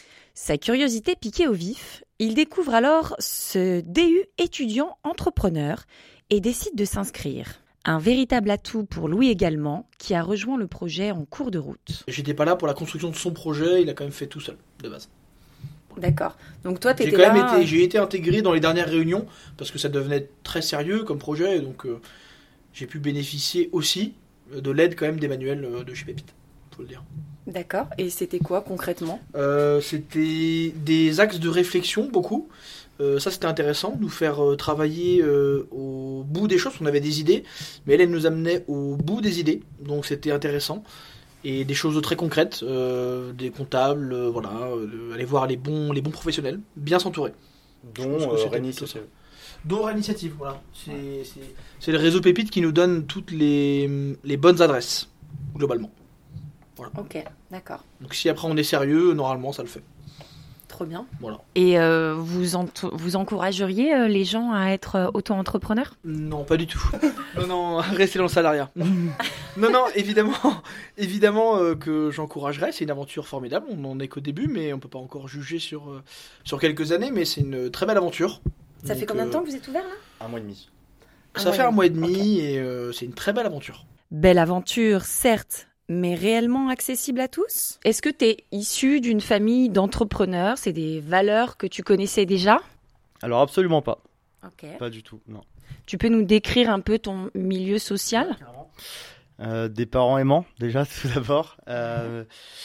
Sa curiosité piquée au vif, il découvre alors ce D U étudiant entrepreneur et décide de s'inscrire. Un véritable atout pour Louis également, qui a rejoint le projet en cours de route. J'étais pas là pour la construction de son projet, il a quand même fait tout seul, de base. D'accord. Donc toi, t'étais j'ai quand là... Même été, j'ai été intégré dans les dernières réunions, parce que ça devenait très sérieux comme projet, donc euh, j'ai pu bénéficier aussi de l'aide quand même d'Emmanuel euh, de chez Pépite, faut le dire. D'accord. Et c'était quoi concrètement ? euh, C'était des axes de réflexion, beaucoup. Euh, ça c'était intéressant, nous faire euh, travailler euh, au bout des choses, on avait des idées, mais elle, elle nous amenait au bout des idées, donc c'était intéressant, et des choses très concrètes, euh, des comptables, euh, voilà, euh, aller voir les bons, les bons professionnels, bien s'entourer. Dont euh, Réinitiative. Dont Réinitiative, voilà. C'est, ouais. c'est, c'est le réseau Pépite qui nous donne toutes les, les bonnes adresses, globalement. Voilà. Ok, d'accord. Donc si après on est sérieux, normalement ça le fait. Trop bien. Voilà. Et euh, vous, ent- vous encourageriez euh, les gens à être euh, auto-entrepreneurs ? Non, pas du tout. non, non, restez dans le salariat. non, non, évidemment, évidemment euh, que j'encouragerais. C'est une aventure formidable. On n'en est qu'au début, mais on peut pas encore juger sur, euh, sur quelques années, mais c'est une très belle aventure. Ça Donc, fait combien de temps que vous êtes ouvert là ? Un mois et demi. Un ça fait un mois et demi okay. et euh, c'est une très belle aventure. Belle aventure, certes. Mais réellement accessible à tous ? Est-ce que tu es issu d'une famille d'entrepreneurs ? C'est des valeurs que tu connaissais déjà ? Alors absolument pas. Ok. Pas du tout, non. Tu peux nous décrire un peu ton milieu social ? euh, Des parents aimants, déjà, tout d'abord. Euh,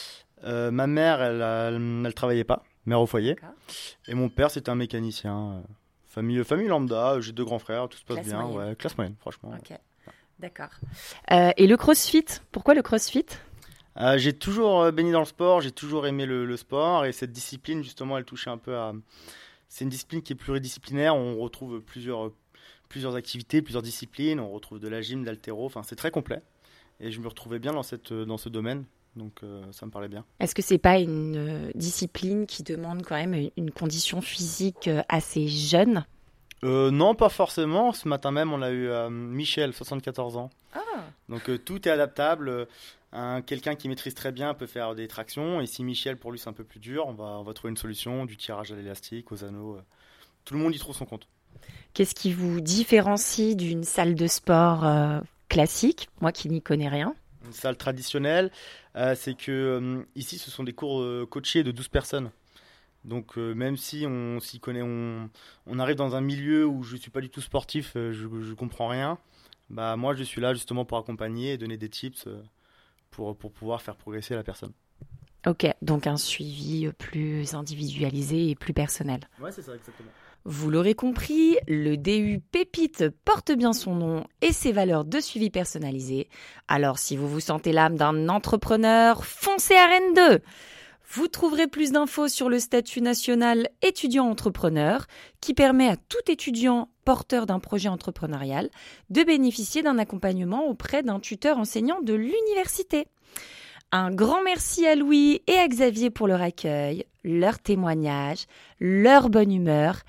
euh, ma mère, elle, elle, elle travaillait pas, mère au foyer. D'accord. Et mon père, c'était un mécanicien. Famille, famille lambda, j'ai deux grands frères, tout se passe classe bien. Moyenne. Ouais, classe moyenne, franchement. Ok. D'accord. Euh, et le crossfit, pourquoi le crossfit ? euh, J'ai toujours baigné dans le sport, j'ai toujours aimé le, le sport et cette discipline, justement, elle touchait un peu à... C'est une discipline qui est pluridisciplinaire, on retrouve plusieurs, plusieurs activités, plusieurs disciplines, on retrouve de la gym, de l'haltéro, enfin c'est très complet. Et je me retrouvais bien dans, cette, dans ce domaine, donc euh, ça me parlait bien. Est-ce que c'est pas une euh, discipline qui demande quand même une condition physique euh, assez jeune ? Euh, non, pas forcément. Ce matin même, on a eu euh, Michel, soixante-quatorze ans. Ah. Donc euh, tout est adaptable. Un, quelqu'un qui maîtrise très bien peut faire des tractions. Et si Michel, pour lui, c'est un peu plus dur, on va, on va trouver une solution, du tirage à l'élastique, aux anneaux. Euh. Tout le monde y trouve son compte. Qu'est-ce qui vous différencie d'une salle de sport euh, classique ? Moi qui n'y connais rien. Une salle traditionnelle, euh, c'est que euh, ici, ce sont des cours euh, coachés de douze personnes. Donc euh, même si on s'y connaît, on, on arrive dans un milieu où je ne suis pas du tout sportif, euh, je ne comprends rien, bah, moi je suis là justement pour accompagner et donner des tips euh, pour, pour pouvoir faire progresser la personne. Ok, donc un suivi plus individualisé et plus personnel. Ouais, c'est ça, exactement. Vous l'aurez compris, le D U Pépite porte bien son nom et ses valeurs de suivi personnalisé. Alors si vous vous sentez l'âme d'un entrepreneur, foncez à Rennes deux. Vous trouverez plus d'infos sur le statut national étudiant-entrepreneur qui permet à tout étudiant porteur d'un projet entrepreneurial de bénéficier d'un accompagnement auprès d'un tuteur enseignant de l'université. Un grand merci à Louis et à Xavier pour leur accueil, leur témoignage, leur bonne humeur.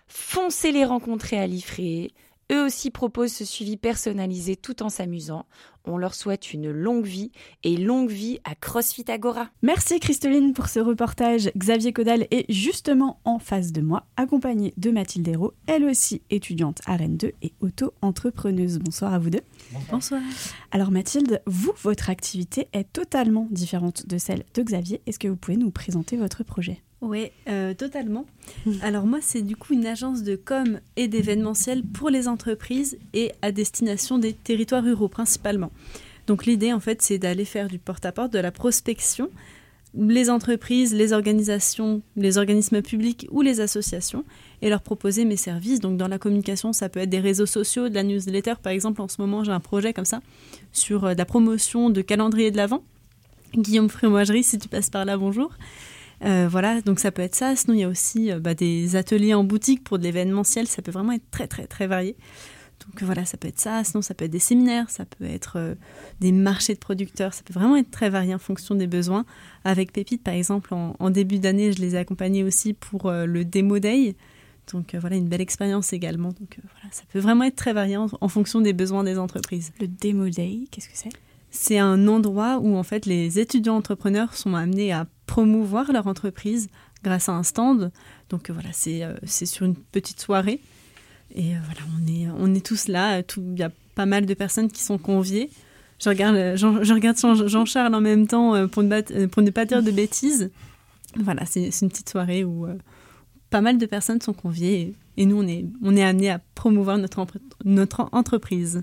Foncez les rencontrer à Liffré. Eux aussi proposent ce suivi personnalisé tout en s'amusant. On leur souhaite une longue vie et longue vie à CrossFit Agora. Merci Christeline pour ce reportage. Xavier Caudal est justement en face de moi, accompagné de Mathilde Hérault, elle aussi étudiante à Rennes deux et auto-entrepreneuse. Bonsoir à vous deux. Bonsoir. Alors Mathilde, vous, votre activité est totalement différente de celle de Xavier. Est-ce que vous pouvez nous présenter votre projet ? Oui, euh, totalement. Alors moi, c'est du coup une agence de com et d'événementiel pour les entreprises et à destination des territoires ruraux principalement. Donc l'idée, en fait, c'est d'aller faire du porte-à-porte, de la prospection, les entreprises, les organisations, les organismes publics ou les associations, et leur proposer mes services. Donc dans la communication, ça peut être des réseaux sociaux, de la newsletter. Par exemple, en ce moment, j'ai un projet comme ça sur euh, la promotion de calendrier de l'Avent. Guillaume Frémoigerie, si tu passes par là, bonjour. Euh, voilà, donc ça peut être ça. Sinon, il y a aussi euh, bah, des ateliers en boutique pour de l'événementiel. Ça peut vraiment être très, très, très varié. Donc euh, voilà, ça peut être ça. Sinon, ça peut être des séminaires, ça peut être euh, des marchés de producteurs. Ça peut vraiment être très varié en fonction des besoins. Avec Pépite, par exemple, en, en début d'année, je les ai accompagnés aussi pour euh, le Demo Day. Donc euh, voilà, une belle expérience également. Donc euh, voilà, ça peut vraiment être très varié en, en fonction des besoins des entreprises. Le Demo Day, qu'est-ce que c'est ? C'est un endroit où en fait les étudiants entrepreneurs sont amenés à promouvoir leur entreprise grâce à un stand. Donc euh, voilà, c'est, euh, c'est sur une petite soirée. Et euh, voilà, on est, on est tous là. Il y a pas mal de personnes qui sont conviées. Je regarde, euh, Jean, je regarde Jean-Charles en même temps euh, pour, ne bat, euh, pour ne pas dire de bêtises. Voilà, c'est, c'est une petite soirée où euh, pas mal de personnes sont conviées. Et, et nous, on est, on est amenés à promouvoir notre, notre entreprise.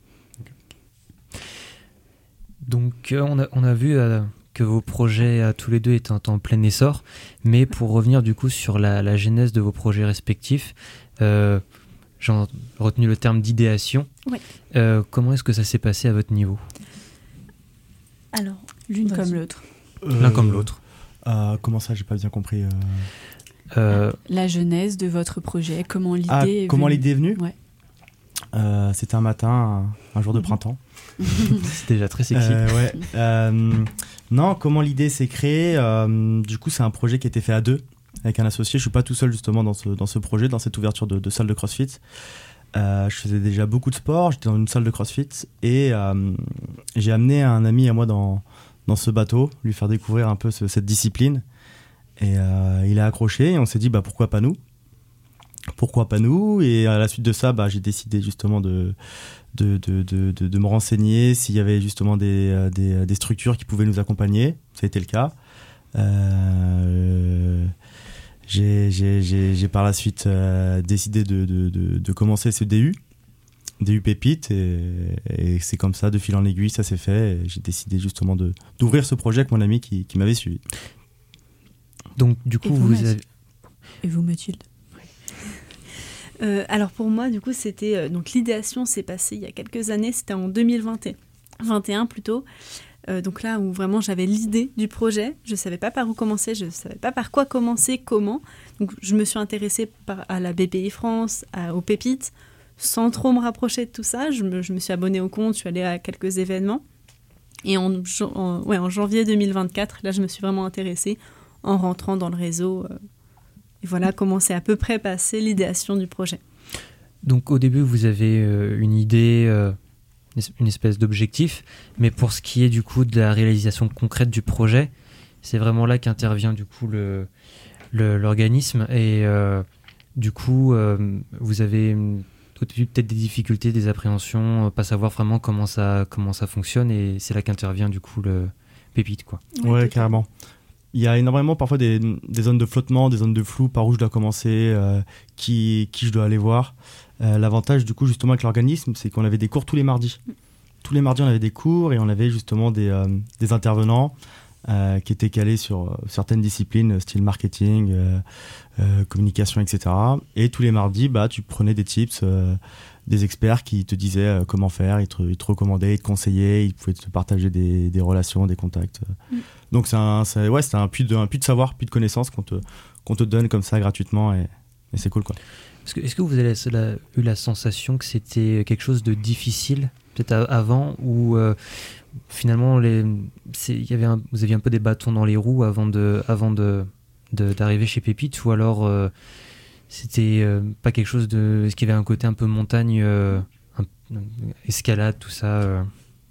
Donc euh, on, a, on a vu euh, que vos projets à tous les deux étaient en, en plein essor, mais pour revenir du coup sur la, la genèse de vos projets respectifs, euh, j'ai retenu le terme d'idéation. Oui. Euh, comment est-ce que ça s'est passé à votre niveau ? Alors, l'une vas-y. Comme l'autre. Euh, L'un comme l'autre. Euh, comment ça, j'ai pas bien compris. Euh... Euh... La genèse de votre projet, comment l'idée ah, est comment venue. l'idée est venue ? Ouais. Euh, c'était un matin, un, un jour de printemps. C'est déjà très sexy. Euh, ouais. euh, non, comment l'idée s'est créée euh, Du coup, c'est un projet qui a été fait à deux avec un associé. Je suis pas tout seul justement dans ce dans ce projet, dans cette ouverture de, de salle de CrossFit. Euh, je faisais déjà beaucoup de sport. J'étais dans une salle de CrossFit et euh, j'ai amené un ami à moi dans dans ce bateau, lui faire découvrir un peu ce, cette discipline. Et euh, il a accroché et on s'est dit bah pourquoi pas nous. Pourquoi pas nous ? Et à la suite de ça, bah, j'ai décidé justement de, de, de, de, de, de me renseigner s'il y avait justement des, des, des structures qui pouvaient nous accompagner. Ça a été le cas. Euh, j'ai, j'ai, j'ai, j'ai par la suite euh, décidé de, de, de, de commencer ce D U, D U Pépite, et, et c'est comme ça, de fil en aiguille, ça s'est fait. Et j'ai décidé justement de, d'ouvrir ce projet avec mon ami qui, qui m'avait suivi. Donc du coup, et vous, vous avez... Et vous, Mathilde ? Euh, alors pour moi, du coup, c'était euh, donc l'idéation s'est passée il y a quelques années, c'était en deux mille vingt et un, vingt et un plutôt. Euh, donc là où vraiment j'avais l'idée du projet, je savais pas par où commencer, je savais pas par quoi commencer, comment. Donc je me suis intéressée par, à la B P I France, à, aux Pépites, sans trop me rapprocher de tout ça. Je me, je me suis abonnée au compte, je suis allée à quelques événements. Et en, en, ouais, en janvier deux mille vingt-quatre, là je me suis vraiment intéressée en rentrant dans le réseau. Euh, Et voilà comment s'est à peu près passée l'idéation du projet. Donc au début, vous avez euh, une idée, euh, une espèce d'objectif, mais pour ce qui est du coup de la réalisation concrète du projet, c'est vraiment là qu'intervient du coup le, le, l'organisme. Et euh, du coup, euh, vous avez au début peut-être des difficultés, des appréhensions, pas savoir vraiment comment ça, comment ça fonctionne, et c'est là qu'intervient du coup le Pépite, quoi. Ouais, ouais carrément. Il y a énormément parfois des, des zones de flottement, des zones de flou, par où je dois commencer, euh, qui, qui je dois aller voir. Euh, l'avantage du coup justement avec l'organisme, c'est qu'on avait des cours tous les mardis. Tous les mardis on avait des cours et on avait justement des, euh, des intervenants euh, qui étaient calés sur euh, certaines disciplines, style marketing, euh, euh, communication, et cetera. Et tous les mardis, bah, tu prenais des tips, euh, des experts qui te disaient euh, comment faire, ils te, ils te recommandaient, ils te conseillaient, ils pouvaient te partager des, des relations, des contacts. Mm. Donc c'est un, c'est, ouais, c'est un puits de, un puits de savoir, puits de connaissances qu'on te, qu'on te donne comme ça gratuitement, et, et c'est cool, quoi. Est-ce que, est-ce que vous avez la, eu la sensation que c'était quelque chose de difficile, peut-être à, avant, ou euh, finalement les, c'est, y avait un, vous aviez un peu des bâtons dans les roues avant, de, avant de, de, d'arriver chez Pépite, ou alors euh, c'était euh, pas quelque chose de... Est-ce qu'il y avait un côté un peu montagne, euh, un, escalade, tout ça euh...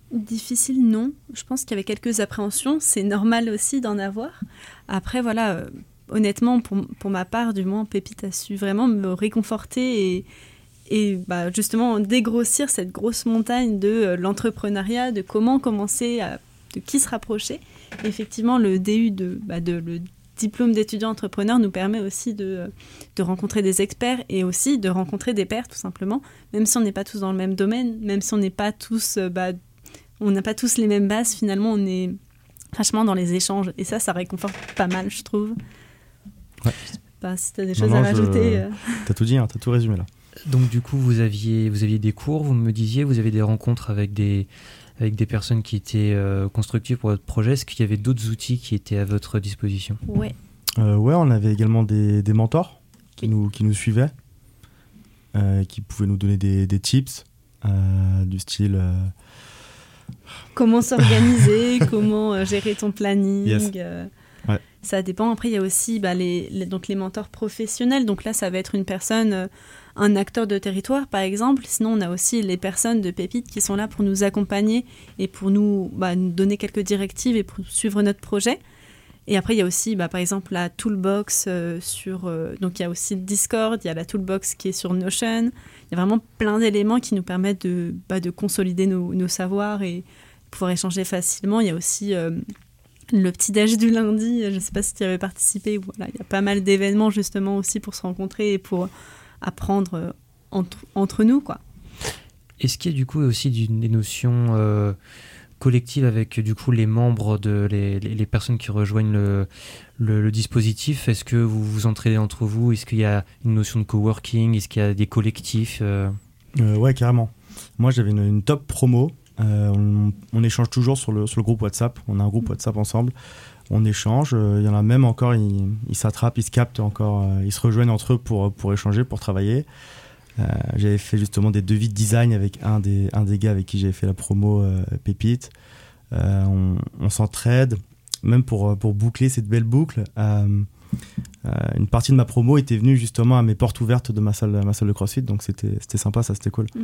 Difficile, non. Je pense qu'il y avait quelques appréhensions. C'est normal aussi d'en avoir. Après, voilà, euh, honnêtement, pour, pour ma part, du moins, Pépite a su vraiment me réconforter et, et bah, justement dégrossir cette grosse montagne de euh, l'entrepreneuriat, de comment commencer, à, de qui se rapprocher. Et effectivement, le D U, de, bah, de, le diplôme d'étudiant entrepreneur, nous permet aussi de, de rencontrer des experts et aussi de rencontrer des pairs, tout simplement, même si on n'est pas tous dans le même domaine, même si on n'est pas tous... Euh, bah, on n'a pas tous les mêmes bases, finalement, on est vachement dans les échanges. Et ça, ça réconforte pas mal, je trouve. Ouais. Je sais pas si tu as des Non, choses non, à je- rajouter. euh. T'as tout dit, hein, t'as tout résumé là. Donc du coup, vous aviez, vous aviez des cours, vous me disiez, vous avez des rencontres avec des, avec des personnes qui étaient euh, constructives pour votre projet. Est-ce qu'il y avait d'autres outils qui étaient à votre disposition ? Ouais. Euh, ouais, on avait également des, des mentors qui, nous, qui nous suivaient, euh, qui pouvaient nous donner des, des tips, euh, du style... euh, Comment s'organiser, comment euh, gérer ton planning. Yes. euh, Ouais. Ça dépend. Après, il y a aussi bah, les, les, donc les mentors professionnels. Donc là, ça va être une personne, euh, un acteur de territoire, par exemple. Sinon, on a aussi les personnes de Pépite qui sont là pour nous accompagner et pour nous, bah, nous donner quelques directives et pour suivre notre projet. Et après, il y a aussi, bah, par exemple, la Toolbox euh, sur... euh, donc, il y a aussi le Discord, il y a la Toolbox qui est sur Notion. Il y a vraiment plein d'éléments qui nous permettent de, bah, de consolider nos, nos savoirs et pouvoir échanger facilement. Il y a aussi euh, le petit déj du lundi. Je ne sais pas si tu y avais participé. Voilà, il y a pas mal d'événements, justement, aussi pour se rencontrer et pour apprendre euh, entre, entre nous, quoi. Est-ce qu'il y a du coup aussi du- des notions euh, collectives avec du coup les membres, de, les, les- les personnes qui rejoignent le, le, le dispositif ? Est-ce que vous vous entraidez entre vous ? Est-ce qu'il y a une notion de coworking ? Est-ce qu'il y a des collectifs euh Euh, ouais, carrément. Moi, j'avais une, une top promo. Euh, on, on échange toujours sur le, sur le groupe WhatsApp. On a un groupe WhatsApp ensemble. On échange. Euh, Il y en a même encore, ils, ils s'attrapent, ils se captent encore. euh, ils se rejoignent entre eux pour, pour échanger, pour travailler. Euh, j'avais fait justement des devis de design avec un des, un des gars avec qui j'avais fait la promo euh, Pépite. Euh, on, on s'entraide, même pour, pour boucler cette belle boucle. Euh, euh, une partie de ma promo était venue justement à mes portes ouvertes de ma salle, ma salle de CrossFit, donc c'était, c'était sympa, ça c'était cool. Mm.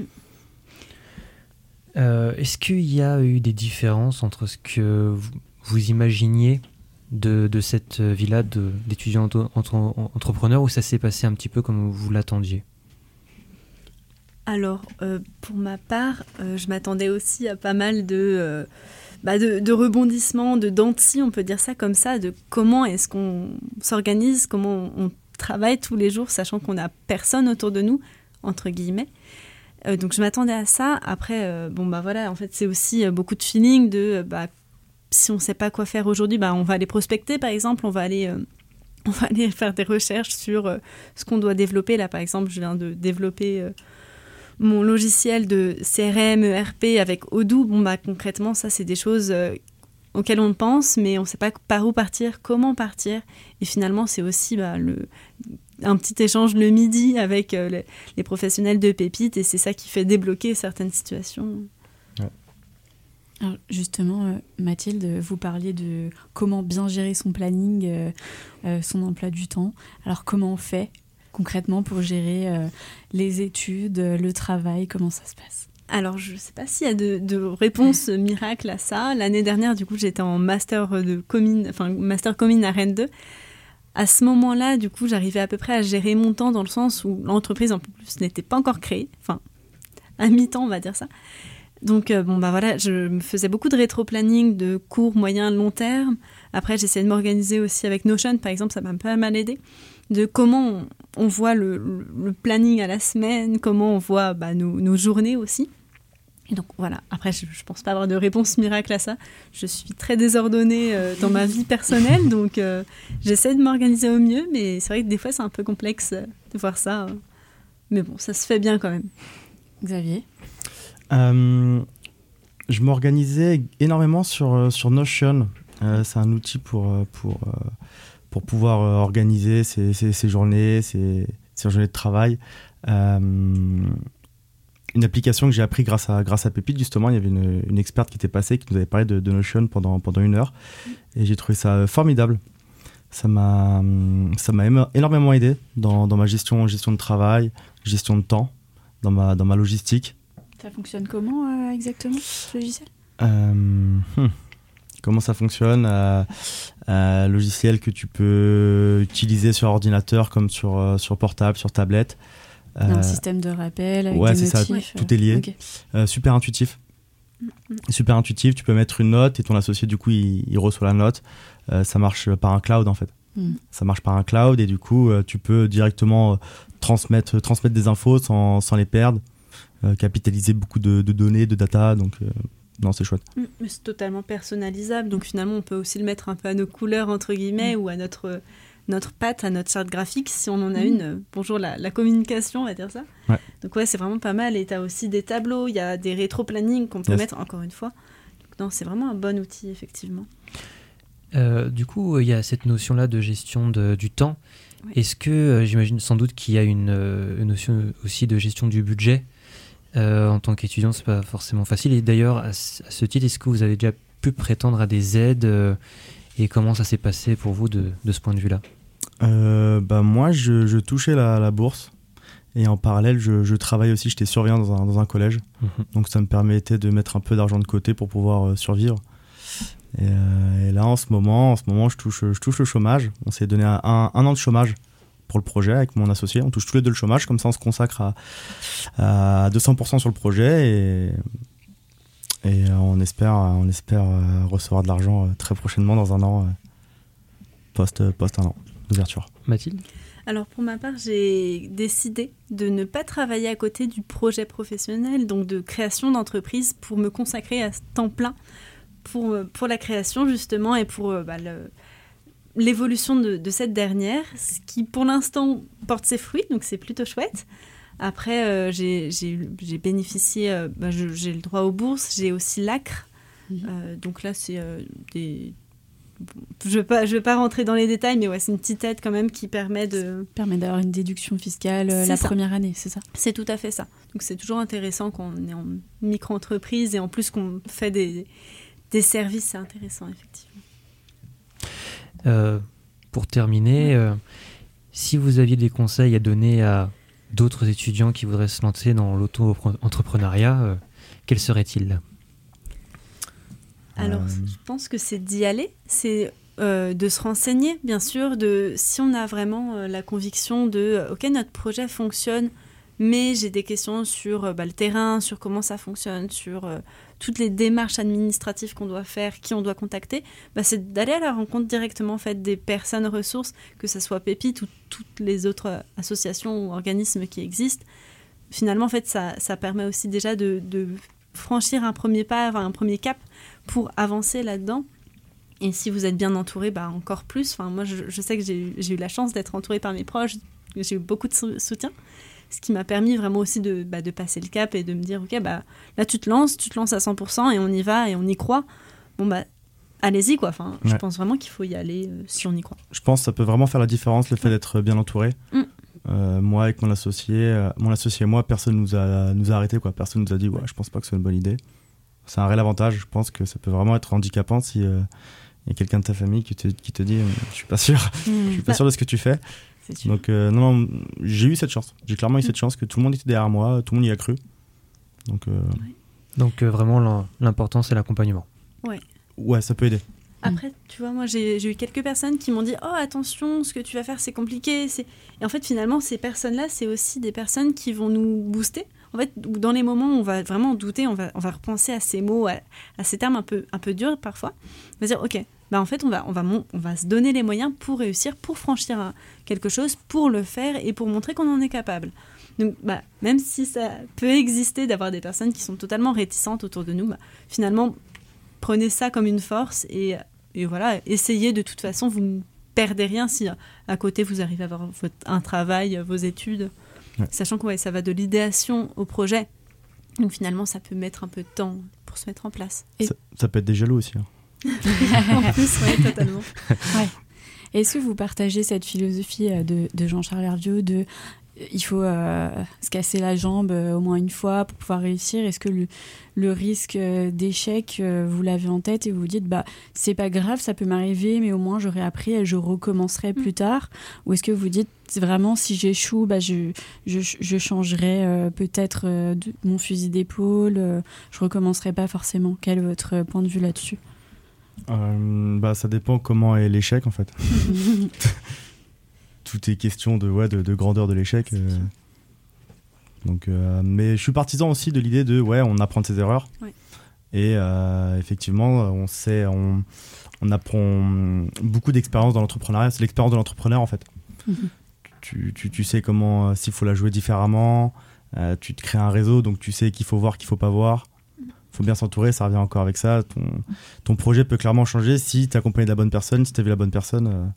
Euh, Est-ce qu'il y a eu des différences entre ce que vous, vous imaginiez de, de cette vie-là de- d'étudiants auto- entre- entrepreneurs, ou ça s'est passé un petit peu comme vous l'attendiez ? Alors, euh, pour ma part, euh, je m'attendais aussi à pas mal de, euh, bah de, de rebondissements, de dents de scie, on peut dire ça comme ça, de comment est-ce qu'on s'organise, comment on, on travaille tous les jours, sachant qu'on n'a personne autour de nous, entre guillemets. Euh, donc, je m'attendais à ça. Après, euh, bon, bah voilà, en fait, c'est aussi euh, beaucoup de feeling de, euh, bah, si on ne sait pas quoi faire aujourd'hui, bah, on va aller prospecter, par exemple, on va aller... euh, on va aller faire des recherches sur euh, ce qu'on doit développer. Là, par exemple, je viens de développer euh, mon logiciel de C R M, E R P avec Odoo. Bon, bah, concrètement, ça, c'est des choses euh, auxquelles on pense, mais on ne sait pas par où partir, comment partir. Et finalement, c'est aussi bah, le, un petit échange le midi avec euh, les, les professionnels de Pépite, et c'est ça qui fait débloquer certaines situations. Alors justement, euh, Mathilde, vous parliez de comment bien gérer son planning, euh, euh, son emploi du temps. Alors comment on fait concrètement pour gérer euh, les études, euh, le travail, comment ça se passe ? Alors, je ne sais pas s'il y a de, de réponse miracle à ça. L'année dernière, du coup, j'étais en master de commune, enfin master commune à Rennes deux. À ce moment-là, du coup, j'arrivais à peu près à gérer mon temps dans le sens où l'entreprise, en plus, n'était pas encore créée. Enfin, à mi-temps, on va dire ça. Donc, euh, bon, bah voilà, je me faisais beaucoup de rétro-planning de court, moyen, long terme. Après, j'essayais de m'organiser aussi avec Notion, par exemple, ça m'a pas mal aidé. De comment on, on voit le, le, le planning à la semaine, comment on voit bah, nos, nos journées aussi. Et donc, voilà. Après, je ne pense pas avoir de réponse miracle à ça. Je suis très désordonnée euh, dans ma vie personnelle, donc euh, j'essaie de m'organiser au mieux, mais c'est vrai que des fois, c'est un peu complexe euh, de voir ça. Euh. Mais bon, ça se fait bien quand même. Xavier ? Euh, je m'organisais énormément sur, sur Notion. Euh, c'est un outil pour, pour, pour pouvoir organiser ses, ses, ses journées, ses, ses journées de travail. Euh, une application que j'ai appris grâce à, grâce à Pépite, justement. Il y avait une, une experte qui était passée, qui nous avait parlé de, de Notion pendant, pendant une heure. Et j'ai trouvé ça formidable. Ça m'a, ça m'a énormément aidé dans, dans ma gestion, gestion de travail, gestion de temps, dans ma, dans ma logistique. Ça fonctionne comment euh, exactement, ce logiciel ? euh, hmm. Comment ça fonctionne? euh, Un logiciel que tu peux utiliser sur ordinateur comme sur, euh, sur portable, sur tablette. Un Euh, système de rappel avec ouais, des c'est notifs. ça, tout est lié. Ok. Euh, super intuitif. Super intuitif, tu peux mettre une note et ton associé, du coup, il, il reçoit la note. Euh, ça marche par un cloud, en fait. Mm. Ça marche par un cloud et du coup, euh, tu peux directement euh, transmettre, transmettre des infos sans, sans les perdre, euh, capitaliser beaucoup de, de données, de data. Donc, euh, non, c'est chouette. Mm, mais c'est totalement personnalisable, donc finalement on peut aussi le mettre un peu à nos couleurs entre guillemets mm. ou à notre, notre patte, à notre charte graphique si on en a mm. une. euh, bonjour la, la communication, on va dire ça. Ouais. Donc ouais, c'est vraiment pas mal. Et tu as aussi des tableaux, il y a des rétro-plannings qu'on peut Yes. mettre encore une fois. Donc non, c'est vraiment un bon outil effectivement. Euh, du coup, il y a cette notion-là de gestion de, du temps. Ouais. Est-ce que, euh, j'imagine sans doute qu'il y a une, euh, une notion aussi de gestion du budget. Euh, en tant qu'étudiant, c'est pas forcément facile. Et d'ailleurs, à, ce- à ce titre, est-ce que vous avez déjà pu prétendre à des aides euh, et comment ça s'est passé pour vous de, de ce point de vue-là? Euh, bah, moi, je, je touchais la, la bourse. Et en parallèle, je, je travaillais aussi, j'étais surveillant dans un, dans un collège. Mhm. Donc ça me permettait de mettre un peu d'argent de côté pour pouvoir euh, survivre. Et, euh, et là, en ce moment, en ce moment je, touche, je touche le chômage. On s'est donné un, un, un an de chômage pour le projet avec mon associé. On touche tous les deux le chômage, comme ça on se consacre à, à deux cents pour cent sur le projet. Et, et on espère, on espère euh, recevoir de l'argent euh, très prochainement dans un an, euh, post, post un an d'ouverture. Mathilde? Alors pour ma part, j'ai décidé de ne pas travailler à côté du projet professionnel, donc de création d'entreprise, pour me consacrer à temps plein pour, pour la création justement et pour euh, bah, le, l'évolution de, de cette dernière, ce qui pour l'instant porte ses fruits, donc c'est plutôt chouette. Après, euh, j'ai, j'ai, j'ai bénéficié, euh, bah, je, j'ai le droit aux bourses, j'ai aussi l'A C R. Mmh. Euh, donc là, c'est euh, des... Je ne vais pas, je vais pas rentrer dans les détails, mais ouais, c'est une petite aide quand même qui permet de... permet d'avoir une déduction fiscale euh, C'est la ça. première année, c'est ça? C'est tout à fait ça. Donc c'est toujours intéressant quand on est en micro-entreprise et en plus qu'on fait des, des services, c'est intéressant, effectivement. Euh, pour terminer, euh, si vous aviez des conseils à donner à d'autres étudiants qui voudraient se lancer dans l'auto-entrepreneuriat, euh, quels seraient-ils? Alors, Euh, je pense que c'est d'y aller, c'est euh, de se renseigner, bien sûr, de si on a vraiment euh, la conviction de euh, ok, notre projet fonctionne, mais j'ai des questions sur euh, bah, le terrain, sur comment ça fonctionne, sur euh, toutes les démarches administratives qu'on doit faire, qui on doit contacter, bah, c'est d'aller à la rencontre directement en fait, des personnes ressources, que ce soit Pépite ou toutes les autres euh, associations ou organismes qui existent. Finalement, en fait, ça, ça permet aussi déjà de, de franchir un premier pas, un premier cap pour avancer là-dedans. Et si vous êtes bien entouré, bah encore plus. Enfin, moi, je, je sais que j'ai, j'ai eu la chance d'être entourée par mes proches, j'ai eu beaucoup de sou- soutien, ce qui m'a permis vraiment aussi de, bah, de passer le cap et de me dire, ok, bah, là, tu te lances, tu te lances à cent pour cent et on y va et on y croit. Bon, bah, allez-y, quoi. Enfin, Ouais. je pense vraiment qu'il faut y aller euh, si on y croit. Je pense que ça peut vraiment faire la différence, le fait d'être bien entouré. Mm. Euh, moi, avec mon associé, euh, mon associé et moi, personne nous a, nous a arrêté, quoi. Personne nous a dit, ouais, je pense pas que c'est une bonne idée. C'est un réel avantage. Je pense que ça peut vraiment être handicapant si euh, y a quelqu'un de ta famille qui te, qui te dit, euh, je suis pas sûr, Mm. je suis pas Bah, sûr de ce que tu fais. c'est sûr. Donc, euh, non, non, j'ai eu cette chance. J'ai clairement eu cette chance que tout le monde était derrière moi, tout le monde y a cru. Donc, euh, Donc euh, vraiment, l'im- l'important, c'est l'accompagnement. Ouais. ouais, ça peut aider. Après, tu vois, moi, j'ai, j'ai eu quelques personnes qui m'ont dit « Oh, attention, ce que tu vas faire, c'est compliqué. » C'est... Et en fait, finalement, ces personnes-là, c'est aussi des personnes qui vont nous booster. En fait, dans les moments où on va vraiment douter, on va, on va repenser à ces mots, à, à ces termes un peu, un peu durs parfois. On va dire « Ok, bah, en fait, on va, on, va, mon- on va se donner les moyens pour réussir, pour franchir un- quelque chose, pour le faire et pour montrer qu'on en est capable. » Donc, bah, même si ça peut exister d'avoir des personnes qui sont totalement réticentes autour de nous, bah, finalement, prenez ça comme une force et, et voilà, essayez de toute façon, vous ne perdez rien si à côté vous arrivez à avoir votre, un travail, vos études, Ouais. sachant que ouais, ça va de l'idéation au projet. Donc finalement, ça peut mettre un peu de temps pour se mettre en place. Et- Ça, ça peut être des jaloux aussi. hein. En plus, oui, totalement. Ouais. Est-ce que vous partagez cette philosophie euh, de, de Jean-Charles Hervieux de il faut euh, se casser la jambe euh, au moins une fois pour pouvoir réussir. Est-ce que le, le risque euh, d'échec, euh, vous l'avez en tête et vous vous dites, bah, c'est pas grave, ça peut m'arriver, mais au moins j'aurai appris et je recommencerai plus tard? Ou est-ce que vous dites, vraiment, si j'échoue, bah, je, je, je changerai euh, peut-être euh, de, mon fusil d'épaule, euh, je recommencerai pas forcément? Quel est votre point de vue là-dessus? euh, bah, Ça dépend comment est l'échec, en fait. Tout est question de, ouais, de, de grandeur de l'échec. Euh. Donc, euh, mais je suis partisan aussi de l'idée de ouais, on apprend de ses erreurs. Ouais. Et euh, effectivement, on sait, on, on apprend beaucoup d'expérience dans l'entrepreneuriat. C'est l'expérience de l'entrepreneur en fait. Mm-hmm. Tu, tu, tu sais comment, euh, s'il faut la jouer différemment. Euh, tu te crées un réseau, donc tu sais qu'il faut voir, qu'il faut pas voir. Il faut bien s'entourer, ça revient encore avec ça. Ton, ton projet peut clairement changer si tu es accompagné de la bonne personne, si tu as vu la bonne personne. Euh,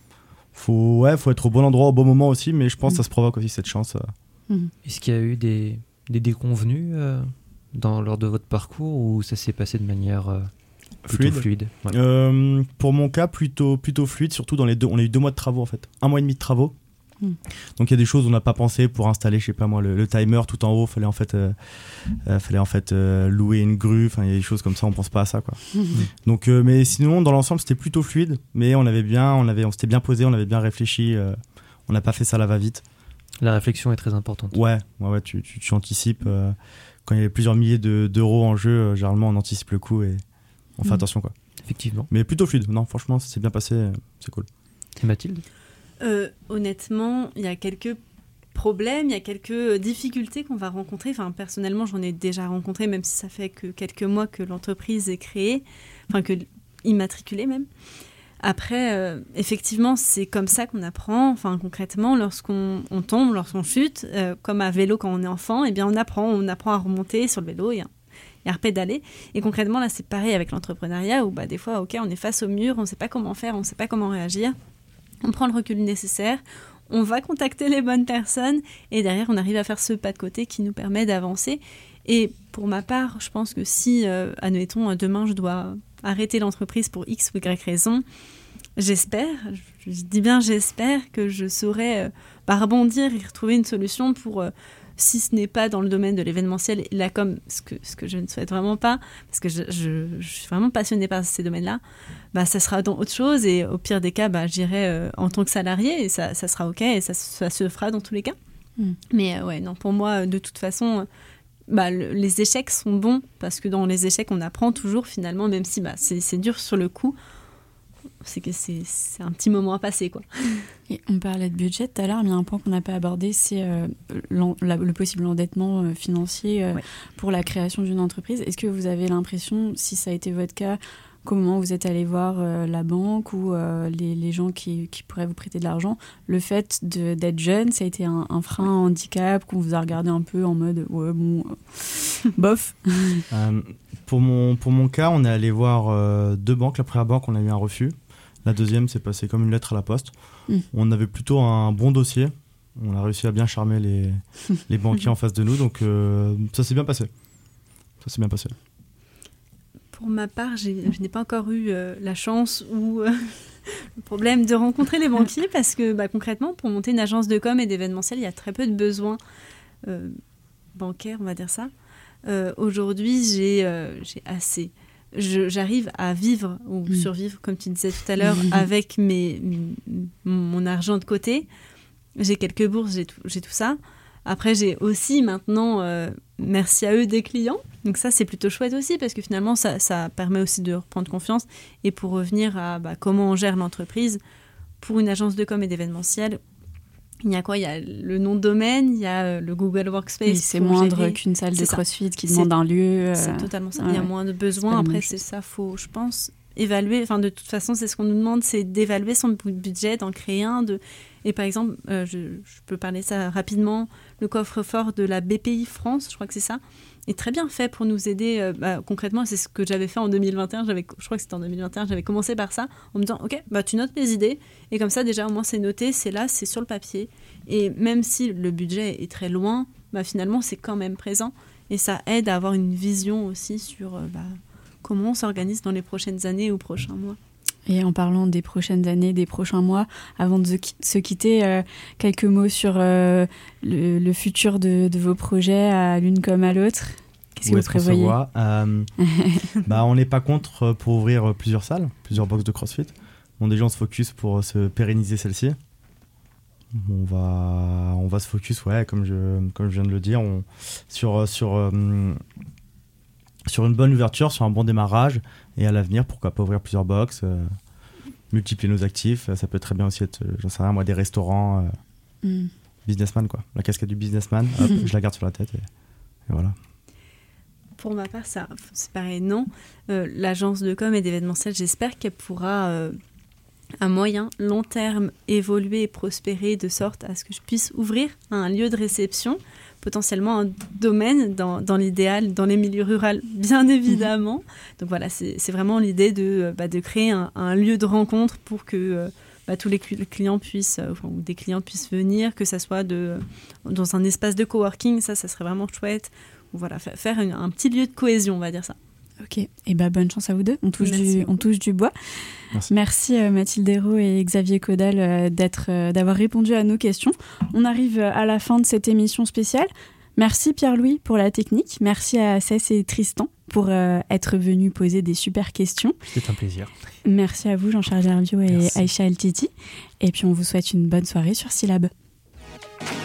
Faut, ouais, faut être au bon endroit au bon moment aussi, mais je pense que ça se provoque aussi cette chance. Mmh. Est-ce qu'il y a eu des, des déconvenus euh, dans, lors de votre parcours ou ça s'est passé de manière euh, plutôt fluide, fluide ouais. euh, Pour mon cas, plutôt, plutôt fluide, surtout dans les deux. On a eu deux mois de travaux en fait, un mois et demi de travaux. Mmh. Donc il y a des choses où on n'a pas pensé pour installer, je sais pas moi, le, le timer tout en haut. Fallait en fait, euh, euh, fallait en fait euh, louer une grue. Enfin, il y a des choses comme ça, on pense pas à ça, quoi. Mmh. Donc, euh, mais sinon, dans l'ensemble, c'était plutôt fluide. Mais on avait bien, on avait, on s'était bien posé, on avait bien réfléchi. Euh, on n'a pas fait ça à la va-vite. La réflexion est très importante. Ouais, ouais, ouais. Tu, tu, tu anticipes. Euh, quand il y a plusieurs milliers de, d'euros en jeu, euh, généralement, on anticipe le coup et on fait mmh. attention, quoi. Effectivement. Mais plutôt fluide. Non, franchement, ça s'est bien passé. Euh, c'est cool. Et Mathilde? Euh, honnêtement, il y a quelques problèmes, il y a quelques difficultés qu'on va rencontrer. Enfin, personnellement, j'en ai déjà rencontré, même si ça fait que quelques mois que l'entreprise est créée, enfin, que immatriculée même. Après, euh, effectivement, c'est comme ça qu'on apprend. Enfin, concrètement, lorsqu'on on tombe, lorsqu'on chute, euh, comme à vélo quand on est enfant, eh bien, on apprend, on apprend à remonter sur le vélo et, et à repédaler. Et concrètement, là, c'est pareil avec l'entrepreneuriat où, bah, des fois, ok, on est face au mur, on ne sait pas comment faire, on ne sait pas comment réagir. On prend le recul nécessaire, on va contacter les bonnes personnes et derrière, on arrive à faire ce pas de côté qui nous permet d'avancer. Et pour ma part, je pense que si, euh, admettons, demain, je dois arrêter l'entreprise pour X ou Y raison, j'espère, je dis bien j'espère, que je saurai euh, bah, rebondir et retrouver une solution pour... Euh, si ce n'est pas dans le domaine de l'événementiel et la com, ce que, ce que je ne souhaite vraiment pas, parce que je, je, je suis vraiment passionnée par ces domaines-là, bah, ça sera dans autre chose et au pire des cas, bah, j'irai euh, en tant que salarié et ça, ça sera OK et ça, ça se fera dans tous les cas. Mm. Mais euh, ouais, non, pour moi, de toute façon, bah, le, les échecs sont bons parce que dans les échecs, on apprend toujours finalement, même si bah, c'est, c'est dur sur le coup. C'est que c'est, c'est un petit moment à passer, quoi. Et on parlait de budget tout à l'heure, mais il y a un point qu'on n'a pas abordé, c'est euh, la, le possible endettement euh, financier euh, ouais. pour la création d'une entreprise. Est-ce que vous avez l'impression, si ça a été votre cas, comment vous êtes allé voir euh, la banque ou euh, les, les gens qui, qui pourraient vous prêter de l'argent, le fait de, d'être jeune, ça a été un, un frein, un handicap, qu'on vous a regardé un peu en mode ouais bon, euh, bof. euh, pour, mon, pour mon cas, on est allé voir euh, deux banques. La première banque, on a eu un refus. La deuxième, c'est passé comme une lettre à la poste. Mmh. On avait plutôt un bon dossier. On a réussi à bien charmer les, les banquiers en face de nous. Donc, euh, ça s'est bien passé. Ça s'est bien passé. Pour ma part, j'ai, je n'ai pas encore eu euh, la chance ou euh, le problème de rencontrer les banquiers parce que bah, concrètement, pour monter une agence de com et d'événementiel, il y a très peu de besoins euh, bancaires, on va dire ça. Euh, aujourd'hui, j'ai, euh, j'ai assez... Je, j'arrive à vivre ou mmh. survivre, comme tu disais tout à l'heure, mmh. avec mes, mon argent de côté. J'ai quelques bourses, j'ai tout, j'ai tout ça. Après, j'ai aussi maintenant, euh, merci à eux, des clients. Donc ça, c'est plutôt chouette aussi parce que finalement, ça, ça permet aussi de reprendre confiance. Et pour revenir à bah, comment on gère l'entreprise, pour une agence de com et d'événementiel, il y a quoi ? Il y a le nom de domaine, il y a le Google Workspace. Oui, c'est moindre gérer. Qu'une salle de CrossFit qui demande un lieu. Euh... C'est totalement ça. Ouais. Il y a moins de besoins. Après, c'est ça, faut, je pense, évaluer. Enfin, de toute façon, c'est ce qu'on nous demande, c'est d'évaluer son budget, d'en créer un. De... Et par exemple, euh, je, je peux parler de ça rapidement, le coffre-fort de la B P I France, je crois que c'est ça, est très bien fait pour nous aider. Euh, bah, concrètement, c'est ce que j'avais fait en deux mille vingt et un. J'avais, je crois que c'était en deux mille vingt et un. J'avais commencé par ça, en me disant, OK, bah, tu notes les idées. Et comme ça, déjà, au moins, c'est noté, c'est là, c'est sur le papier. Et même si le budget est très loin, bah, finalement, c'est quand même présent. Et ça aide à avoir une vision aussi sur euh, bah, comment on s'organise dans les prochaines années ou prochains mois. Et en parlant des prochaines années, des prochains mois, avant de se quitter, euh, quelques mots sur euh, le, le futur de, de vos projets, à l'une comme à l'autre. Qu'est-ce que vous prévoyez ? euh, bah, On n'est pas contre pour ouvrir plusieurs salles, plusieurs box de CrossFit. Bon, déjà, on se focus pour se pérenniser celle-ci. On va, on va se focus, ouais, comme je, comme je viens de le dire, on, sur, sur, euh, sur une bonne ouverture, sur un bon démarrage, et à l'avenir, pourquoi pas ouvrir plusieurs box, euh, multiplier nos actifs. Ça peut très bien aussi être, j'en sais rien, moi, des restaurants, euh, mm. businessman, quoi. La casquette du businessman, hop, je la garde sur la tête, et, et voilà. Pour ma part, ça, c'est pareil, non. Euh, l'agence de com et d'événementiel, j'espère qu'elle pourra... Euh, à moyen, long terme, évoluer et prospérer de sorte à ce que je puisse ouvrir un lieu de réception, potentiellement un domaine dans, dans l'idéal, dans les milieux ruraux, bien évidemment. Mmh. Donc voilà, c'est, c'est vraiment l'idée de, bah, de créer un, un lieu de rencontre pour que bah, tous les clients puissent, enfin, ou des clients puissent venir, que ça soit de, dans un espace de coworking, ça, ça serait vraiment chouette. Ou voilà, faire un, un petit lieu de cohésion, on va dire ça. Ok, et eh ben bonne chance à vous deux. On touche, du, on touche du bois. Merci, Merci euh, Mathilde Hérault et Xavier Caudal euh, d'être, euh, d'avoir répondu à nos questions. On arrive à la fin de cette émission spéciale. Merci Pierre-Louis pour la technique. Merci à Cess et Tristan pour euh, être venus poser des super questions. C'est un plaisir. Merci à vous Jean-Charles Hervieux et Aïcha El Titi. Et puis on vous souhaite une bonne soirée sur Syllab.